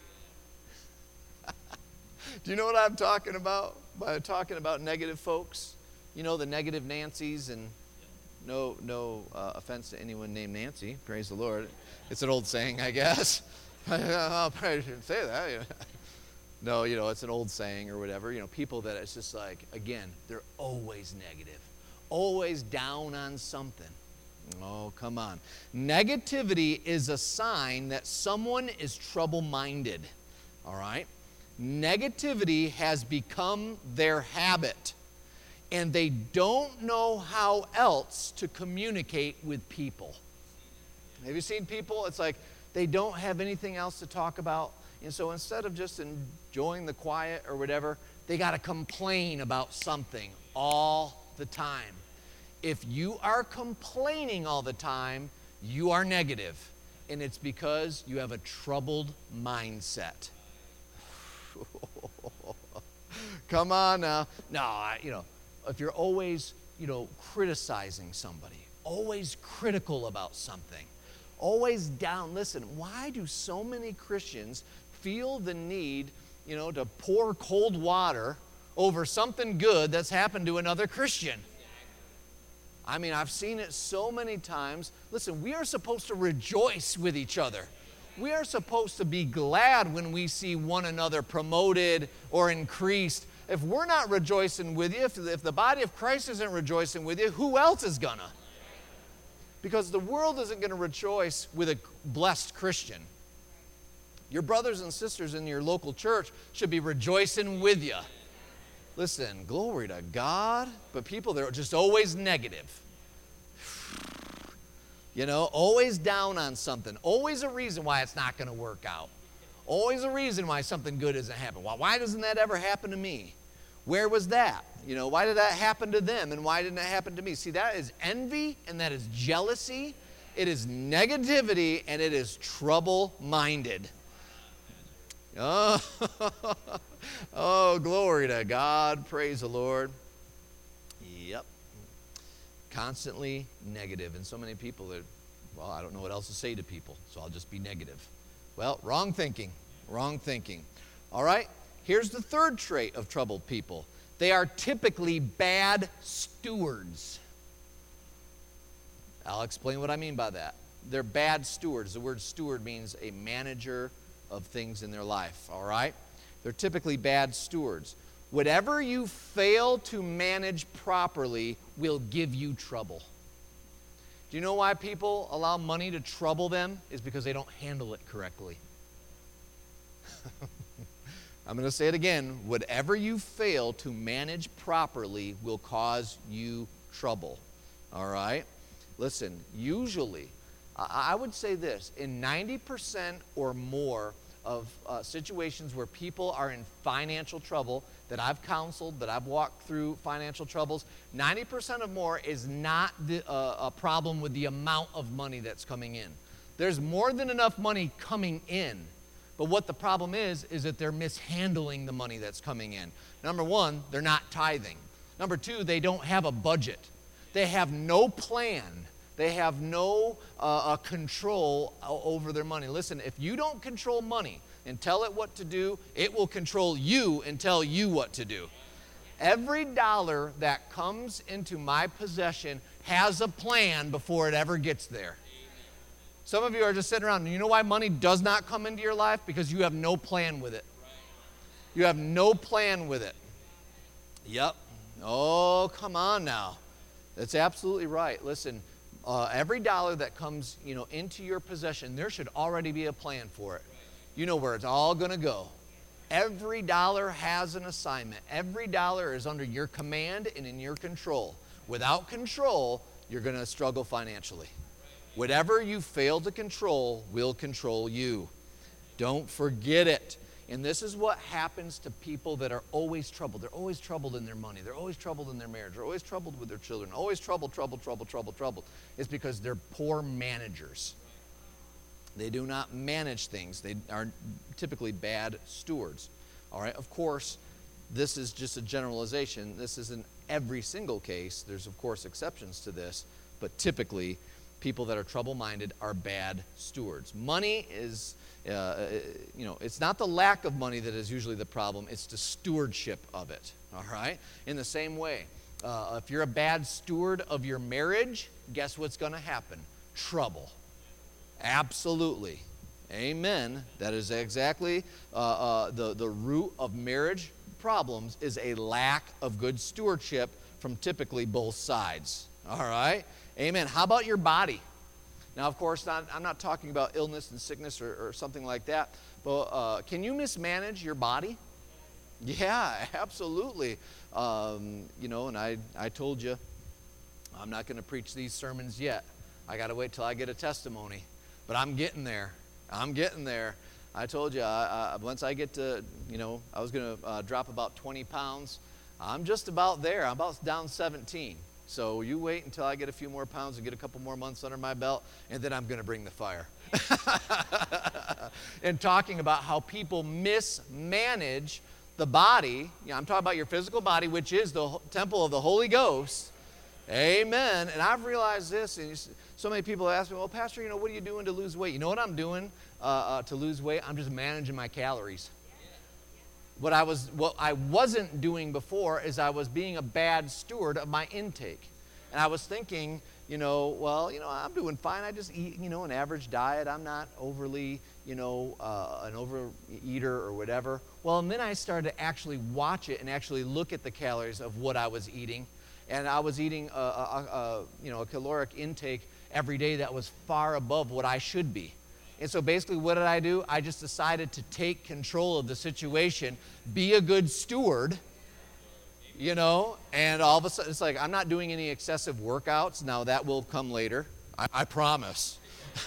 Do you know what I'm talking about by talking about negative folks? The negative Nancys, and no offense to anyone named Nancy. Praise the Lord. It's an old saying, I guess. I probably shouldn't say that. No, it's an old saying or whatever. People that it's just like, again, they're always negative, always down on something. Oh, come on. Negativity is a sign that someone is trouble-minded, all right? Negativity has become their habit, and they don't know how else to communicate with people. Have you seen people? It's like they don't have anything else to talk about, and so instead of just enjoying the quiet or whatever, they got to complain about something all the time. If you are complaining all the time, you are negative, and it's because you have a troubled mindset. Come on now. No, if you're always, criticizing somebody, always critical about something, always down. Listen, why do so many Christians feel the need, to pour cold water over something good that's happened to another Christian? I mean, I've seen it so many times. Listen, we are supposed to rejoice with each other. We are supposed to be glad when we see one another promoted or increased. If we're not rejoicing with you, if the body of Christ isn't rejoicing with you, who else is gonna? Because the world isn't going to rejoice with a blessed Christian. Your brothers and sisters in your local church should be rejoicing with you. Listen, glory to God, but people, they're just always negative. Always down on something. Always a reason why it's not going to work out. Always a reason why something good isn't happening. Why doesn't that ever happen to me? Where was that? Why did that happen to them and why didn't it happen to me? See, that is envy and that is jealousy. It is negativity and it is trouble-minded. Oh, glory to God. Praise the Lord. Yep. Constantly negative. And so many people that, I don't know what else to say to people, so I'll just be negative. Well, wrong thinking. Wrong thinking. All right. Here's the third trait of troubled people. They are typically bad stewards. I'll explain what I mean by that. They're bad stewards. The word steward means a manager of things in their life, all right? They're typically bad stewards. Whatever you fail to manage properly will give you trouble. Do you know why people allow money to trouble them? It's because they don't handle it correctly. I'm going to say it again. Whatever you fail to manage properly will cause you trouble. All right? Listen, usually, I would say this, in 90% or more of situations where people are in financial trouble, that I've counseled, that I've walked through financial troubles, 90% or more is not a problem with the amount of money that's coming in. There's more than enough money coming in. But what the problem is that they're mishandling the money that's coming in. Number one, they're not tithing. Number two, they don't have a budget. They have no plan. They have no control over their money. Listen, if you don't control money and tell it what to do, it will control you and tell you what to do. Every dollar that comes into my possession has a plan before it ever gets there. Some of you are just sitting around, and you know why money does not come into your life? Because you have no plan with it. You have no plan with it. Yep. Oh, come on now. That's absolutely right. Listen, every dollar that comes, into your possession, there should already be a plan for it. You know where it's all going to go. Every dollar has an assignment. Every dollar is under your command and in your control. Without control, you're going to struggle financially. Whatever you fail to control will control you. Don't forget it. And this is what happens to people that are always troubled. They're always troubled in their money. They're always troubled in their marriage. They're always troubled with their children. Always troubled. It's because they're poor managers. They do not manage things. They are typically bad stewards. All right, of course, this is just a generalization. This isn't every single case. There's, of course, exceptions to this. But typically, people that are trouble-minded are bad stewards. Money is, it's not the lack of money that is usually the problem. It's the stewardship of it, all right? In the same way, if you're a bad steward of your marriage, guess what's going to happen? Trouble. Absolutely. Amen. That is exactly the root of marriage problems is a lack of good stewardship from typically both sides, All right? Amen. How about your body? Now, of course, I'm not talking about illness and sickness or something like that, but can you mismanage your body? Yeah, absolutely. And I told you, I'm not going to preach these sermons yet. I got to wait till I get a testimony. But I'm getting there. I'm getting there. I told you, once I get to, I was going to drop about 20 pounds. I'm just about there. I'm about down 17. So you wait until I get a few more pounds and get a couple more months under my belt, and then I'm going to bring the fire. And talking about how people mismanage the body. I'm talking about your physical body, which is the temple of the Holy Ghost. Amen. And I've realized this, and so many people ask me, well, Pastor, what are you doing to lose weight? You know what I'm doing to lose weight? I'm just managing my calories. What I wasn't doing before is I was being a bad steward of my intake. And I was thinking, I'm doing fine. I just eat, an average diet. I'm not overly, an overeater or whatever. Well, and then I started to actually watch it and actually look at the calories of what I was eating. And I was eating a caloric intake every day that was far above what I should be. And so basically what did I do? I just decided to take control of the situation, be a good steward, and all of a sudden it's like I'm not doing any excessive workouts. Now that will come later, I promise.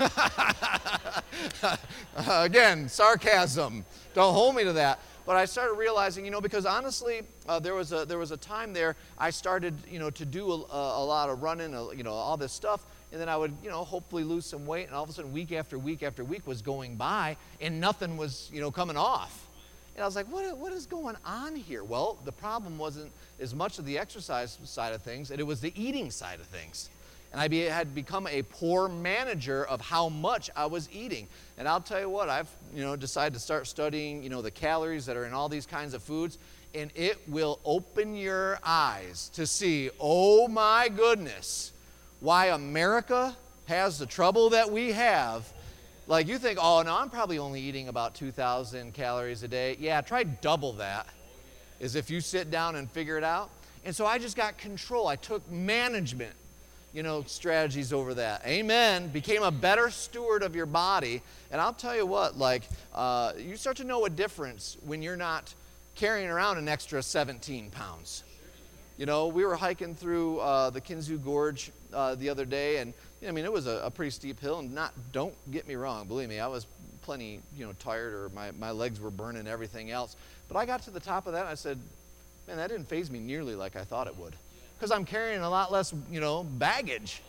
Again, sarcasm. Don't hold me to that. But I started realizing, because honestly, there was a time there I started, to do a lot of running, all this stuff. And then I would, hopefully lose some weight. And all of a sudden, week after week after week was going by, and nothing was, coming off. And I was like, what is going on here? Well, the problem wasn't as much of the exercise side of things, it was the eating side of things. And I had become a poor manager of how much I was eating. And I'll tell you what, I've, decided to start studying, the calories that are in all these kinds of foods. And it will open your eyes to see, oh my goodness, why America has the trouble that we have. Like you think, oh no, I'm probably only eating about 2,000 calories a day. Yeah, try double that, as if you sit down and figure it out. And so I just got control. I took management, strategies over that. Amen. Became a better steward of your body. And I'll tell you what, you start to know a difference when you're not carrying around an extra 17 pounds. We were hiking through the Kinzua Gorge the other day, and it was a pretty steep hill. And don't get me wrong, believe me, I was plenty tired, or my legs were burning and everything else. But I got to the top of that, and I said, man, that didn't faze me nearly like I thought it would, because I'm carrying a lot less baggage.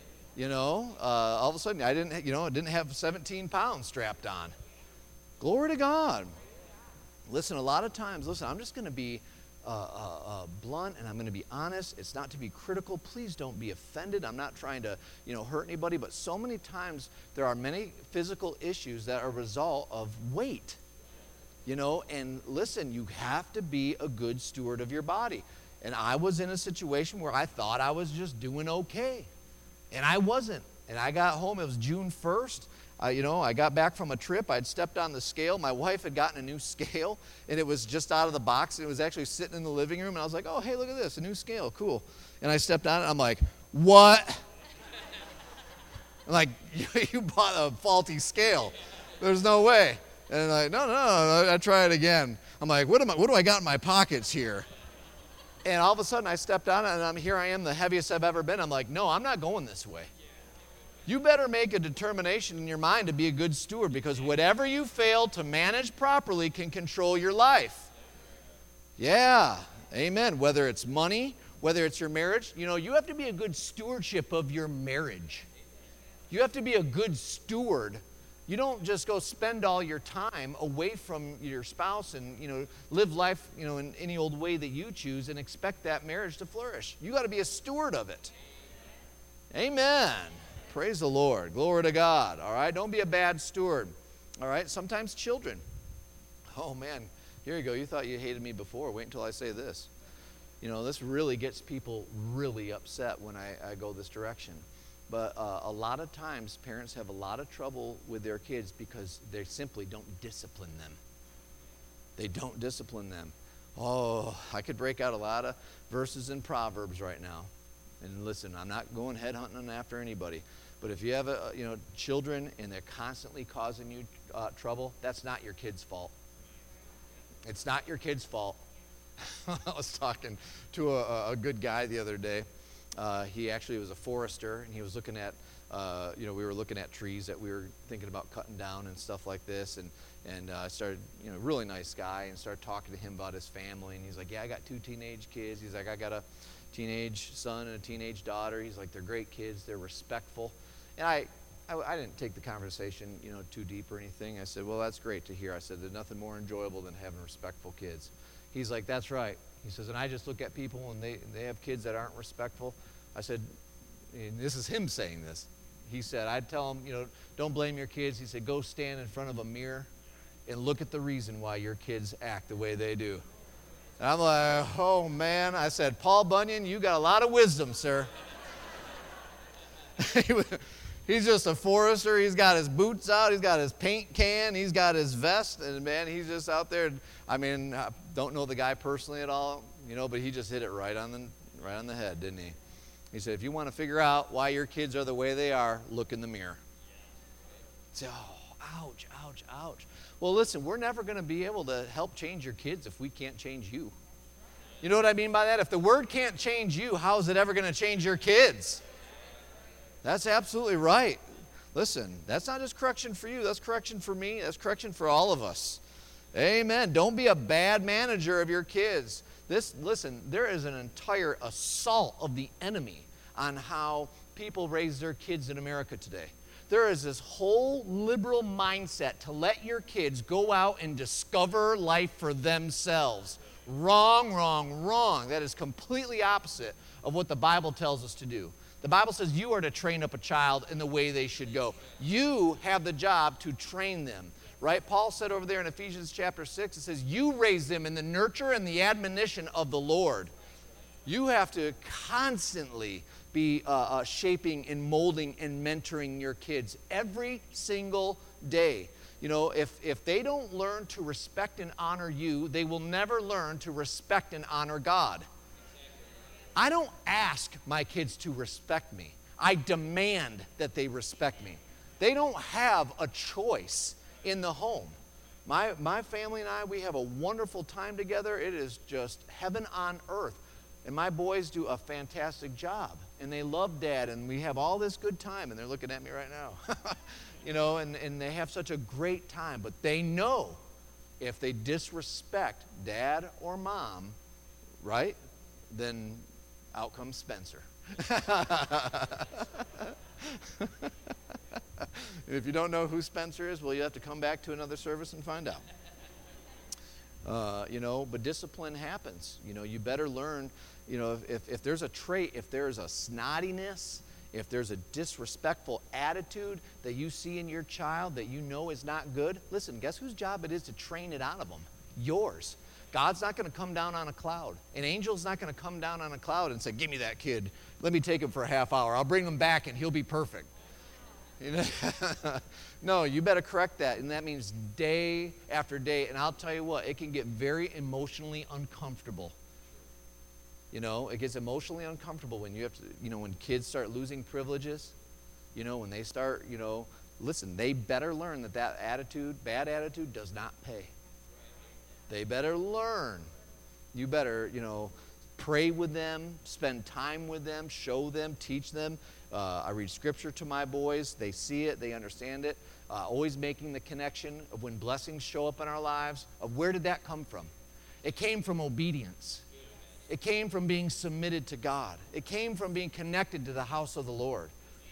All of a sudden I didn't have 17 pounds strapped on. Glory to God. Listen, a lot of times, I'm just going to be blunt, and I'm going to be honest. It's not to be critical. Please don't be offended. I'm not trying to, hurt anybody. But so many times there are many physical issues that are a result of weight. And listen, you have to be a good steward of your body. And I was in a situation where I thought I was just doing okay, and I wasn't. And I got home. It was June 1st. I got back from a trip. I'd stepped on the scale. My wife had gotten a new scale, and it was just out of the box. And it was actually sitting in the living room. And I was like, oh, hey, look at this, a new scale, cool. And I stepped on it. I'm like, what? I'm like, you bought a faulty scale. There's no way. And like, no, I try it again. I'm like, what do I got in my pockets here? And all of a sudden, I stepped on it, and here I am, the heaviest I've ever been. I'm like, no, I'm not going this way. You better make a determination in your mind to be a good steward, because whatever you fail to manage properly can control your life. Yeah, amen. Whether it's money, whether it's your marriage, you have to be a good stewardship of your marriage. You have to be a good steward. You don't just go spend all your time away from your spouse and, live life, in any old way that you choose and expect that marriage to flourish. You got to be a steward of it. Amen. Praise the Lord. Glory to God. All right. Don't be a bad steward. All right. Sometimes children. Oh, man. Here you go. You thought you hated me before. Wait until I say this. This really gets people really upset when I go this direction. But a lot of times parents have a lot of trouble with their kids because they simply don't discipline them. They don't discipline them. Oh, I could break out a lot of verses in Proverbs right now. And listen, I'm not going headhunting after anybody, but if you have children and they're constantly causing you trouble, that's not your kid's fault. It's not your kid's fault. I was talking to a good guy the other day. He actually was a forester, and he was looking at, we were looking at trees that we were thinking about cutting down and stuff like this. And I started, really nice guy, and started talking to him about his family. And he's like, yeah, I got 2 teenage kids. He's like, I got a teenage son and a teenage daughter. He's like, they're great kids. They're respectful. And I didn't take the conversation, too deep or anything. I said, well, that's great to hear. I said, there's nothing more enjoyable than having respectful kids. He's like, that's right. He says, and I just look at people and they have kids that aren't respectful. I said, and this is him saying this. He said, I'd tell him, don't blame your kids. He said, go stand in front of a mirror and look at the reason why your kids act the way they do. And I'm like, oh, man. I said, Paul Bunyan, you got a lot of wisdom, sir. He's just a forester. He's got his boots out. He's got his paint can. He's got his vest. And, man, he's just out there. I mean, I don't know the guy personally at all, but he just hit it right on the head, didn't he? He said, if you want to figure out why your kids are the way they are, look in the mirror. Say, oh, ouch, ouch, ouch. Well, listen, we're never going to be able to help change your kids if we can't change you. You know what I mean by that? If the Word can't change you, how is it ever going to change your kids? That's absolutely right. Listen, that's not just correction for you. That's correction for me. That's correction for all of us. Amen. Don't be a bad manager of your kids. Listen, there is an entire assault of the enemy on how people raise their kids in America today. There is this whole liberal mindset to let your kids go out and discover life for themselves. Wrong, wrong, wrong. That is completely opposite of what the Bible tells us to do. The Bible says you are to train up a child in the way they should go. You have the job to train them, right? Paul said over there in Ephesians chapter 6, it says, you raise them in the nurture and the admonition of the Lord. You have to constantly be shaping and molding and mentoring your kids every single day. If they don't learn to respect and honor you, they will never learn to respect and honor God. I don't ask my kids to respect me. I demand that they respect me. They don't have a choice in the home. My family and I, we have a wonderful time together. It is just heaven on earth. And my boys do a fantastic job. And they love Dad, and we have all this good time. And they're looking at me right now. And they have such a great time. But they know if they disrespect Dad or Mom, right, then out comes Spencer. If you don't know who Spencer is, well, you have to come back to another service and find out. But discipline happens. You better learn, if there's a trait, if there's a snottiness, if there's a disrespectful attitude that you see in your child that you know is not good, listen, guess whose job it is to train it out of them? Yours. God's not going to come down on a cloud. An angel's not going to come down on a cloud and say, give me that kid. Let me take him for a half hour. I'll bring him back and he'll be perfect. No, you better correct that. And that means day after day. And I'll tell you what, it can get very emotionally uncomfortable. It gets emotionally uncomfortable when you have to, when kids start losing privileges, when they start, listen, they better learn that bad attitude does not pay. They better learn. You better, pray with them, spend time with them, show them, teach them. I read scripture to my boys. They see it. They understand it. Always making the connection of when blessings show up in our lives, of where did that come from? It came from obedience. It came from being submitted to God. It came from being connected to the house of the Lord.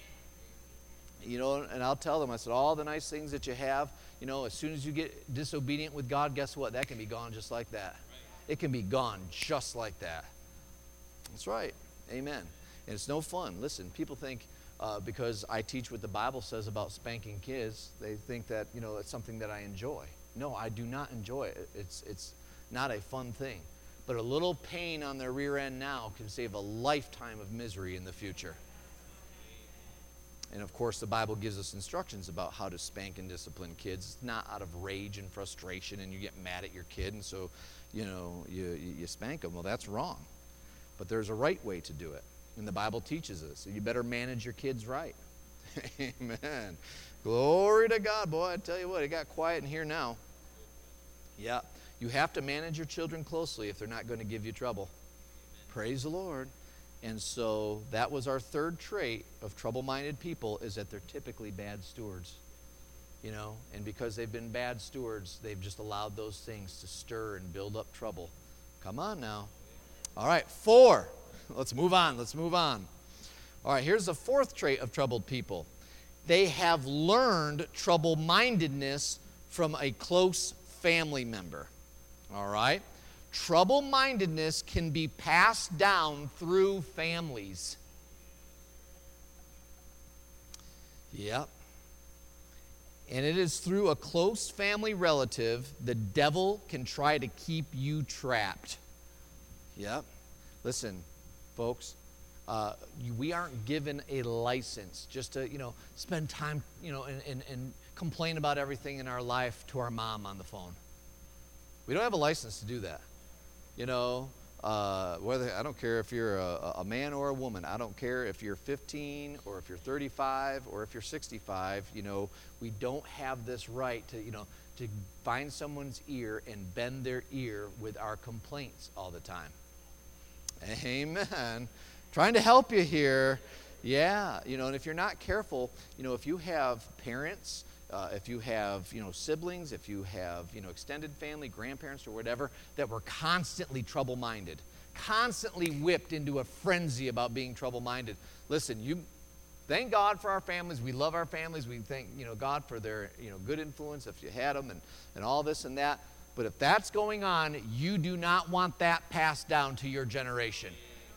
And I'll tell them, I said, all the nice things that you have, as soon as you get disobedient with God, guess what? That can be gone just like that. It can be gone just like that. That's right. Amen. And it's no fun. Listen, people think because I teach what the Bible says about spanking kids, they think that, it's something that I enjoy. No, I do not enjoy it. It's not a fun thing. But a little pain on their rear end now can save a lifetime of misery in the future. And of course, the Bible gives us instructions about how to spank and discipline kids. It's not out of rage and frustration and you get mad at your kid and so, you spank them. Well, that's wrong. But there's a right way to do it. And the Bible teaches us. So you better manage your kids right. Amen. Glory to God. Boy, I tell you what, it got quiet in here now. Yeah. You have to manage your children closely if they're not going to give you trouble. Praise the Lord. And so that was our third trait of trouble-minded people, is that they're typically bad stewards. You know, and because they've been bad stewards, they've just allowed those things to stir and build up trouble. Come on now. All right, 4. Let's move on. All right, here's the fourth trait of troubled people. They have learned trouble-mindedness from a close family member. All right? Trouble-mindedness can be passed down through families. Yep. And it is through a close family relative the devil can try to keep you trapped. Yep. Listen, folks, we aren't given a license just to, spend time, and complain about everything in our life to our mom on the phone. We don't have a license to do that. Whether I don't care if you're a man or a woman. I don't care if you're 15 or if you're 35 or if you're 65. We don't have this right to find someone's ear and bend their ear with our complaints all the time. Amen. Trying to help you here. Yeah, and if you're not careful, if you have parents, if you have, siblings, if you have, extended family, grandparents or whatever, that were constantly trouble-minded, constantly whipped into a frenzy about being trouble-minded. Listen, thank God for our families. We love our families. We thank, God for their, good influence if you had them and all this and that. But if that's going on, you do not want that passed down to your generation.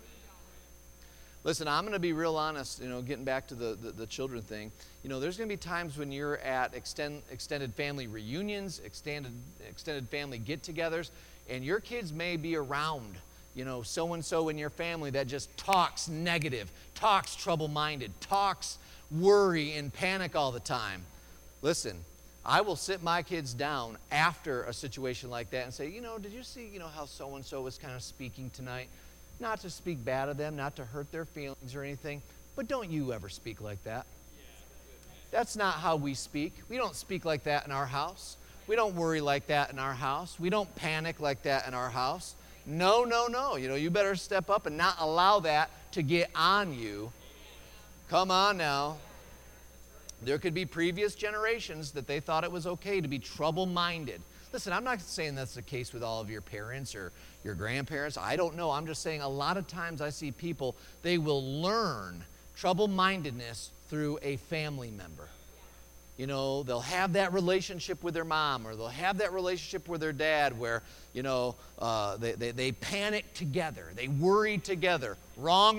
Listen, I'm going to be real honest, getting back to the children thing. There's going to be times when you're at extended family reunions, extended family get-togethers, and your kids may be around, so-and-so in your family that just talks negative, talks trouble-minded, talks worry and panic all the time. Listen, I will sit my kids down after a situation like that and say, did you see, how so-and-so was kind of speaking tonight? Not to speak bad of them, not to hurt their feelings or anything, but don't you ever speak like that. That's not how we speak. We don't speak like that in our house. We don't worry like that in our house. We don't panic like that in our house. No. You better step up and not allow that to get on you. Come on now. There could be previous generations that they thought it was okay to be trouble-minded. Listen, I'm not saying that's the case with all of your parents or your grandparents. I don't know. I'm just saying a lot of times I see people, they will learn trouble-mindedness through a family member. They'll have that relationship with their mom or they'll have that relationship with their dad where, they panic together. They worry together. Wrong.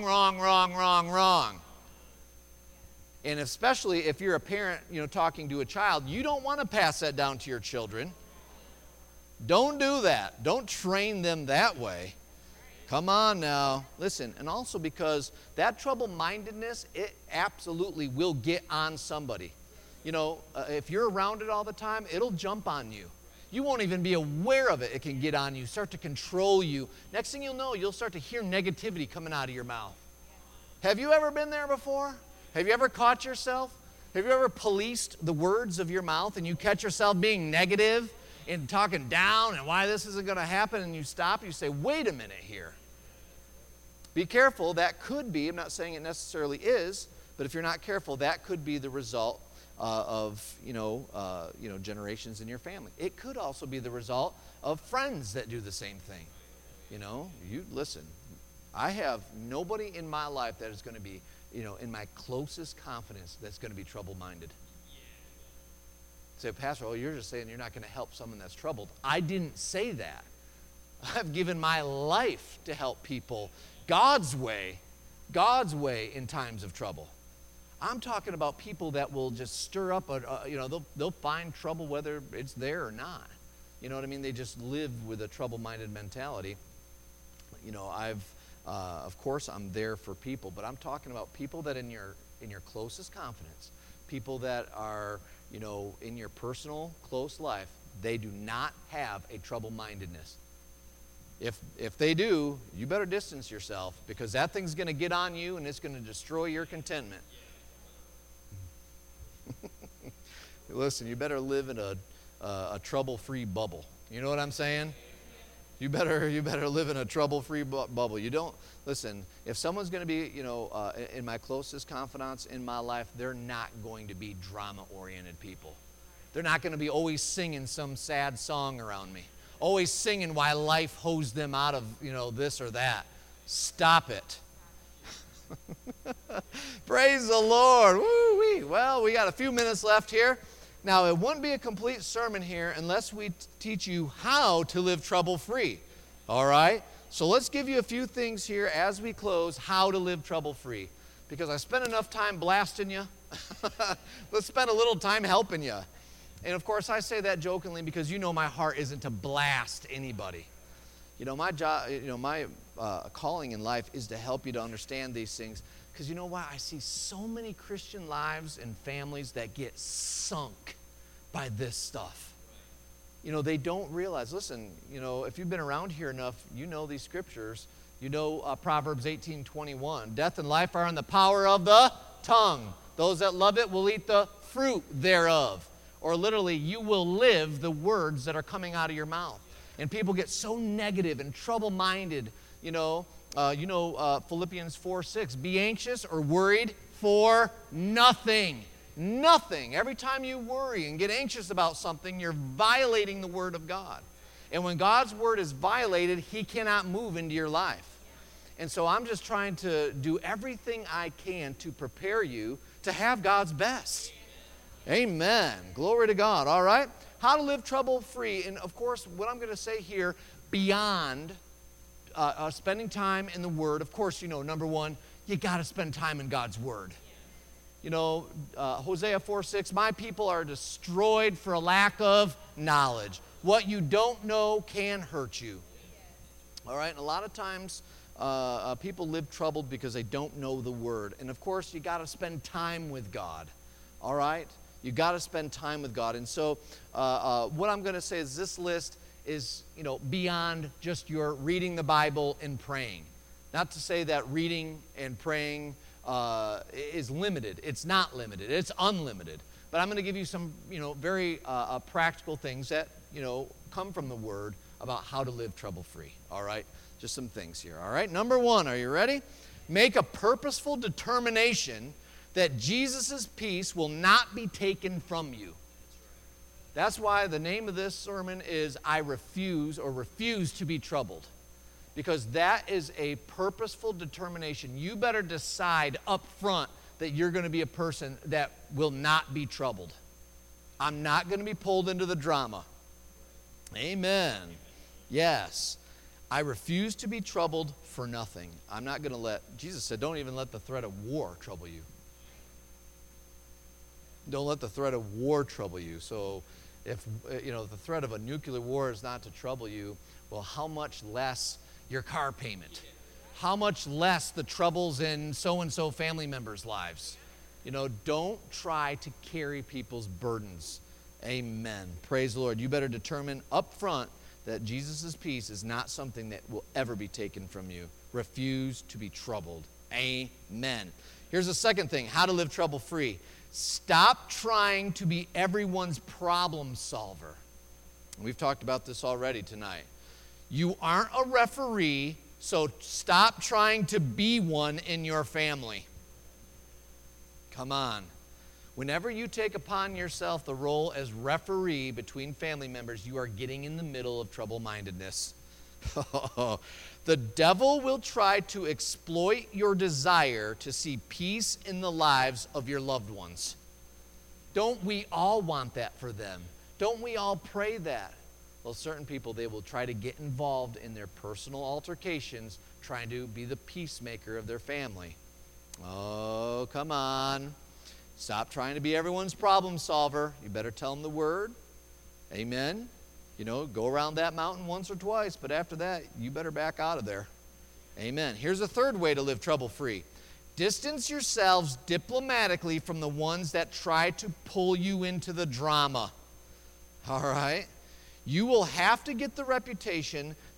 And especially if you're a parent, talking to a child, you don't want to pass that down to your children. Don't do that. Don't train them that way. Come on now. Listen, and also because that trouble-mindedness, it absolutely will get on somebody. If you're around it all the time, it'll jump on you. You won't even be aware of it. It can get on you, start to control you. Next thing you'll know, you'll start to hear negativity coming out of your mouth. Have you ever been there before? Have you ever caught yourself? Have you ever policed the words of your mouth and you catch yourself being negative and talking down and why this isn't going to happen, and you stop and you say, wait a minute here. Be careful. That could be, I'm not saying it necessarily is, but if you're not careful, that could be the result of generations in your family. It could also be the result of friends that do the same thing. You listen. I have nobody in my life that is going to be, in my closest confidence that's going to be trouble-minded. Say, Pastor, you're just saying you're not going to help someone that's troubled. I didn't say that. I've given my life to help people God's way in times of trouble. I'm talking about people that will just stir up, they'll find trouble whether it's there or not. You know what I mean? They just live with a trouble-minded mentality. Of course, I'm there for people, but I'm talking about people that in your closest confidence, people that are, in your personal close life, they do not have a trouble-mindedness. If they do, you better distance yourself, because that thing's going to get on you and it's going to destroy your contentment. Listen, you better live in a trouble-free bubble. You know what I'm saying? You better live in a trouble-free bubble. You don't, listen, if someone's going to be, in my closest confidants in my life, they're not going to be drama-oriented people. They're not going to be always singing some sad song around me, always singing why life hosed them out of, this or that. Stop it. Praise the Lord. Woo-wee. Well, we got a few minutes left here. Now, it wouldn't be a complete sermon here unless we teach you how to live trouble-free. All right? So let's give you a few things here as we close, how to live trouble-free. Because I spent enough time blasting you. Let's spend a little time helping you. And, of course, I say that jokingly because my heart isn't to blast anybody. My job, my calling in life is to help you to understand these things. Because you know why? I see so many Christian lives and families that get sunk by this stuff. They don't realize, listen, if you've been around here enough, you know these scriptures. Proverbs 18:21. Death and life are in the power of the tongue. Those that love it will eat the fruit thereof. Or literally, you will live the words that are coming out of your mouth. And people get so negative and trouble-minded, Philippians 4:6, be anxious or worried for nothing. Nothing. Every time you worry and get anxious about something, you're violating the Word of God. And when God's Word is violated, He cannot move into your life. And so I'm just trying to do everything I can to prepare you to have God's best. Amen. Glory to God. All right. How to live trouble-free. And, of course, what I'm going to say here, beyond spending time in the Word, of course, number one, you got to spend time in God's Word. Hosea 4:6, my people are destroyed for a lack of knowledge. What you don't know can hurt you. All right, and a lot of times people live troubled because they don't know the Word. And, of course, you got to spend time with God. All right? You got to spend time with God. And so what I'm going to say is this list is, beyond just your reading the Bible and praying. Not to say that reading and praying is limited. It's not limited. It's unlimited. But I'm going to give you some, very practical things that, come from the Word about how to live trouble-free. All right? Just some things here. All right? Number one, are you ready? Make a purposeful determination that Jesus' peace will not be taken from you. That's why the name of this sermon is I refuse to be troubled. Because that is a purposeful determination. You better decide up front that you're going to be a person that will not be troubled. I'm not going to be pulled into the drama. Amen. Yes. I refuse to be troubled for nothing. I'm not going to Jesus said, don't even let the threat of war trouble you. Don't let the threat of war trouble you. So if, the threat of a nuclear war is not to trouble you, well, how much less your car payment? How much less the troubles in so-and-so family members' lives? Don't try to carry people's burdens. Amen. Praise the Lord. You better determine up front that Jesus' peace is not something that will ever be taken from you. Refuse to be troubled. Amen. Here's the second thing, how to live trouble-free. Stop trying to be everyone's problem solver. We've talked about this already tonight. You aren't a referee, so stop trying to be one in your family. Come on. Whenever you take upon yourself the role as referee between family members, you are getting in the middle of trouble-mindedness. The devil will try to exploit your desire to see peace in the lives of your loved ones. Don't we all want that for them? Don't we all pray that? Well, certain people, they will try to get involved in their personal altercations, trying to be the peacemaker of their family. Oh, come on. Stop trying to be everyone's problem solver. You better tell them the Word. Amen. Go around that mountain once or twice, but after that, you better back out of there. Amen. Here's a third way to live trouble-free. Distance yourselves diplomatically from the ones that try to pull you into the drama. All right? You will have to get the reputation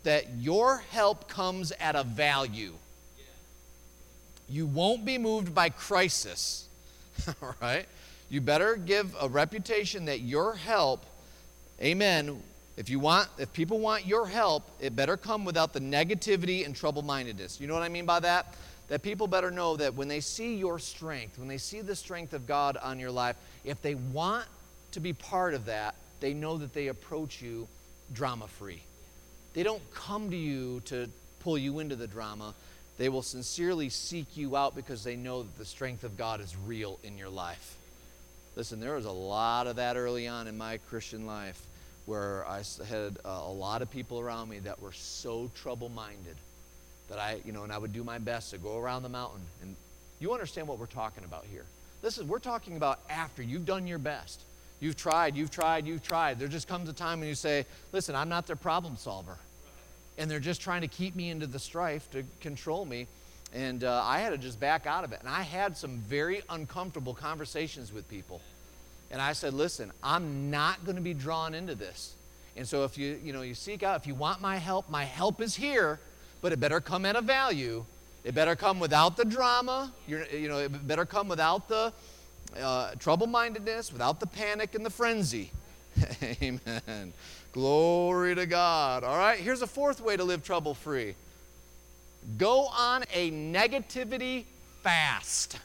that your help comes at a value. You won't be moved by crisis, all right? You better give a reputation that your help, amen, if people want your help, it better come without the negativity and trouble-mindedness. You know what I mean by that? That people better know that when they see your strength, when they see the strength of God on your life, if they want to be part of that, they know that they approach you drama-free. They don't come to you to pull you into the drama. They will sincerely seek you out because they know that the strength of God is real in your life. Listen, there was a lot of that early on in my Christian life where I had a lot of people around me that were so trouble-minded that and I would do my best to go around the mountain. And you understand what we're talking about here. We're talking about after you've done your best. You've tried. There just comes a time when you say, listen, I'm not their problem solver. And they're just trying to keep me into the strife to control me. And I had to just back out of it. And I had some very uncomfortable conversations with people. And I said, listen, I'm not going to be drawn into this. And so if you seek out, if you want my help is here, but it better come at a value. It better come without the drama. It better come without the trouble-mindedness, without the panic and the frenzy. Amen. Glory to God. All right, here's a fourth way to live trouble-free. Go on a negativity fast.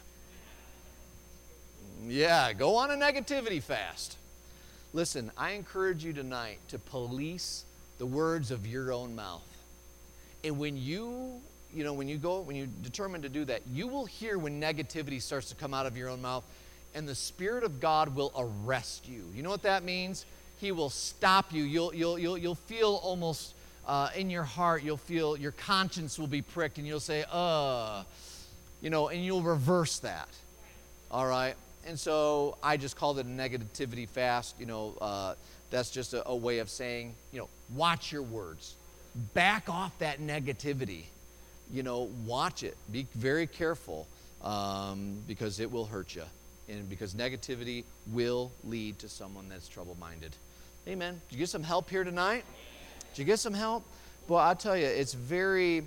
Yeah, go on a negativity fast. Listen, I encourage you tonight to police the words of your own mouth. And when you determine to do that, you will hear when negativity starts to come out of your own mouth, and the Spirit of God will arrest you. You know what that means? He will stop you. You'll feel almost in your heart, you'll feel your conscience will be pricked, and you'll say, and you'll reverse that. All right? And so I just called it a negativity fast. That's just a way of saying, watch your words. Back off that negativity. Watch it. Be very careful because it will hurt you. And because negativity will lead to someone that's trouble-minded. Amen. Did you get some help here tonight? Did you get some help? Well, I'll tell you, it's very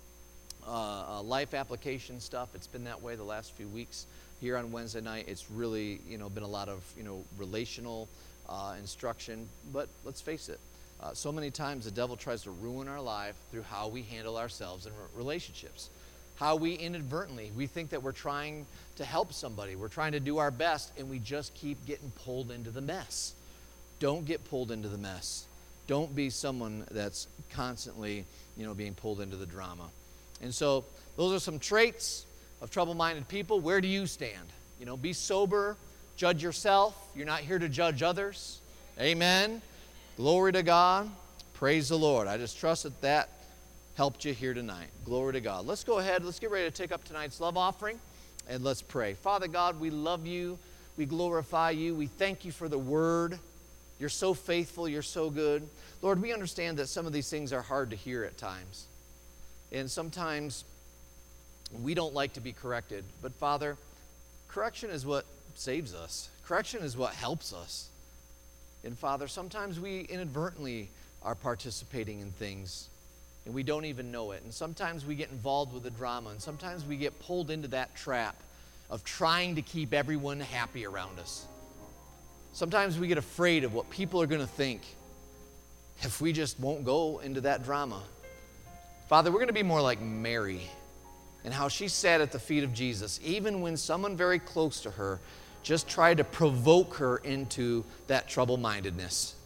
life application stuff. It's been that way the last few weeks. Here on Wednesday night, it's really, been a lot of, relational instruction. But let's face it, so many times the devil tries to ruin our life through how we handle ourselves in relationships. How we think that we're trying to help somebody. We're trying to do our best, and we just keep getting pulled into the mess. Don't get pulled into the mess. Don't be someone that's constantly, being pulled into the drama. And so those are some traits of trouble-minded people. Where do you stand? Be sober, judge yourself. You're not here to judge others. Amen. Glory to God. Praise the Lord. I just trust that helped you here tonight. Glory to God. Let's go ahead. Let's get ready to take up tonight's love offering, and let's pray. Father God, we love you. We glorify you. We thank you for the word. You're so faithful. You're so good. Lord, we understand that some of these things are hard to hear at times. And sometimes we don't like to be corrected. But Father, correction is what saves us. Correction is what helps us. And Father, sometimes we inadvertently are participating in things and we don't even know it. And sometimes we get involved with the drama, and sometimes we get pulled into that trap of trying to keep everyone happy around us. Sometimes we get afraid of what people are going to think if we just won't go into that drama. Father, we're going to be more like Mary and how she sat at the feet of Jesus, even when someone very close to her just tried to provoke her into that trouble-mindedness.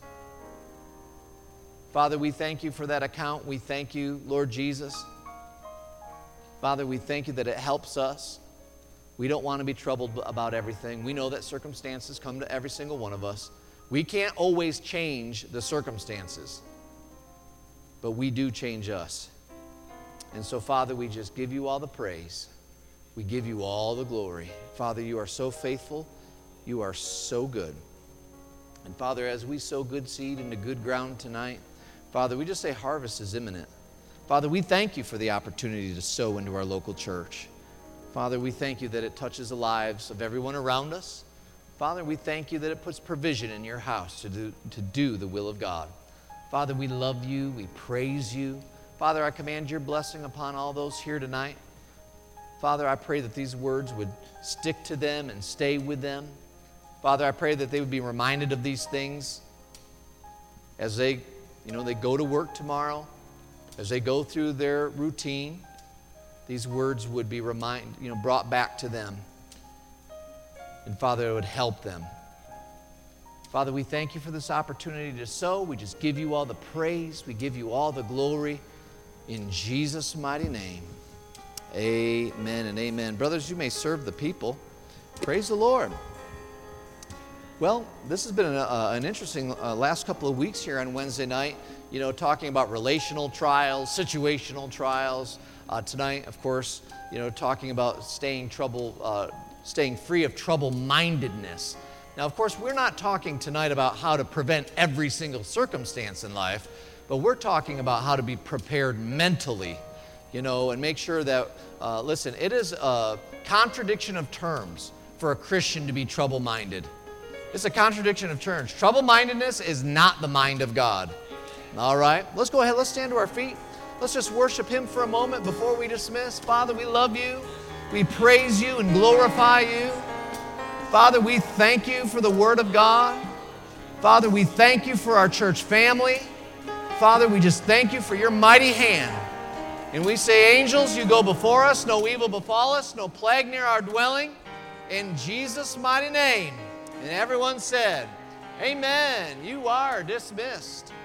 Father, we thank you for that account. We thank you, Lord Jesus. Father, we thank you that it helps us. We don't want to be troubled about everything. We know that circumstances come to every single one of us. We can't always change the circumstances, but we do change us. And so, Father, we just give you all the praise. We give you all the glory. Father, you are so faithful. You are so good. And Father, as we sow good seed into good ground tonight, Father, we just say harvest is imminent. Father, we thank you for the opportunity to sow into our local church. Father, we thank you that it touches the lives of everyone around us. Father, we thank you that it puts provision in your house to do the will of God. Father, we love you. We praise you. Father, I command your blessing upon all those here tonight. Father, I pray that these words would stick to them and stay with them. Father, I pray that they would be reminded of these things as they go to work tomorrow, as they go through their routine. These words would be brought back to them. And Father, it would help them. Father, we thank you for this opportunity to sow. We just give you all the praise. We give you all the glory. In Jesus' mighty name, amen and amen. Brothers, you may serve the people. Praise the Lord. Well, this has been an interesting last couple of weeks here on Wednesday night, talking about relational trials, situational trials. Tonight, of course, talking about staying free of trouble-mindedness. Now, of course, we're not talking tonight about how to prevent every single circumstance in life, but we're talking about how to be prepared mentally, and make sure that, listen, it is a contradiction of terms for a Christian to be trouble-minded. It's a contradiction of terms. Trouble-mindedness is not the mind of God. All right, let's go ahead. Let's stand to our feet. Let's just worship him for a moment before we dismiss. Father, we love you. We praise you and glorify you. Father, we thank you for the Word of God. Father, we thank you for our church family. Father, we just thank you for your mighty hand. And we say, angels, you go before us. No evil befall us. No plague near our dwelling. In Jesus' mighty name. And everyone said, amen. You are dismissed.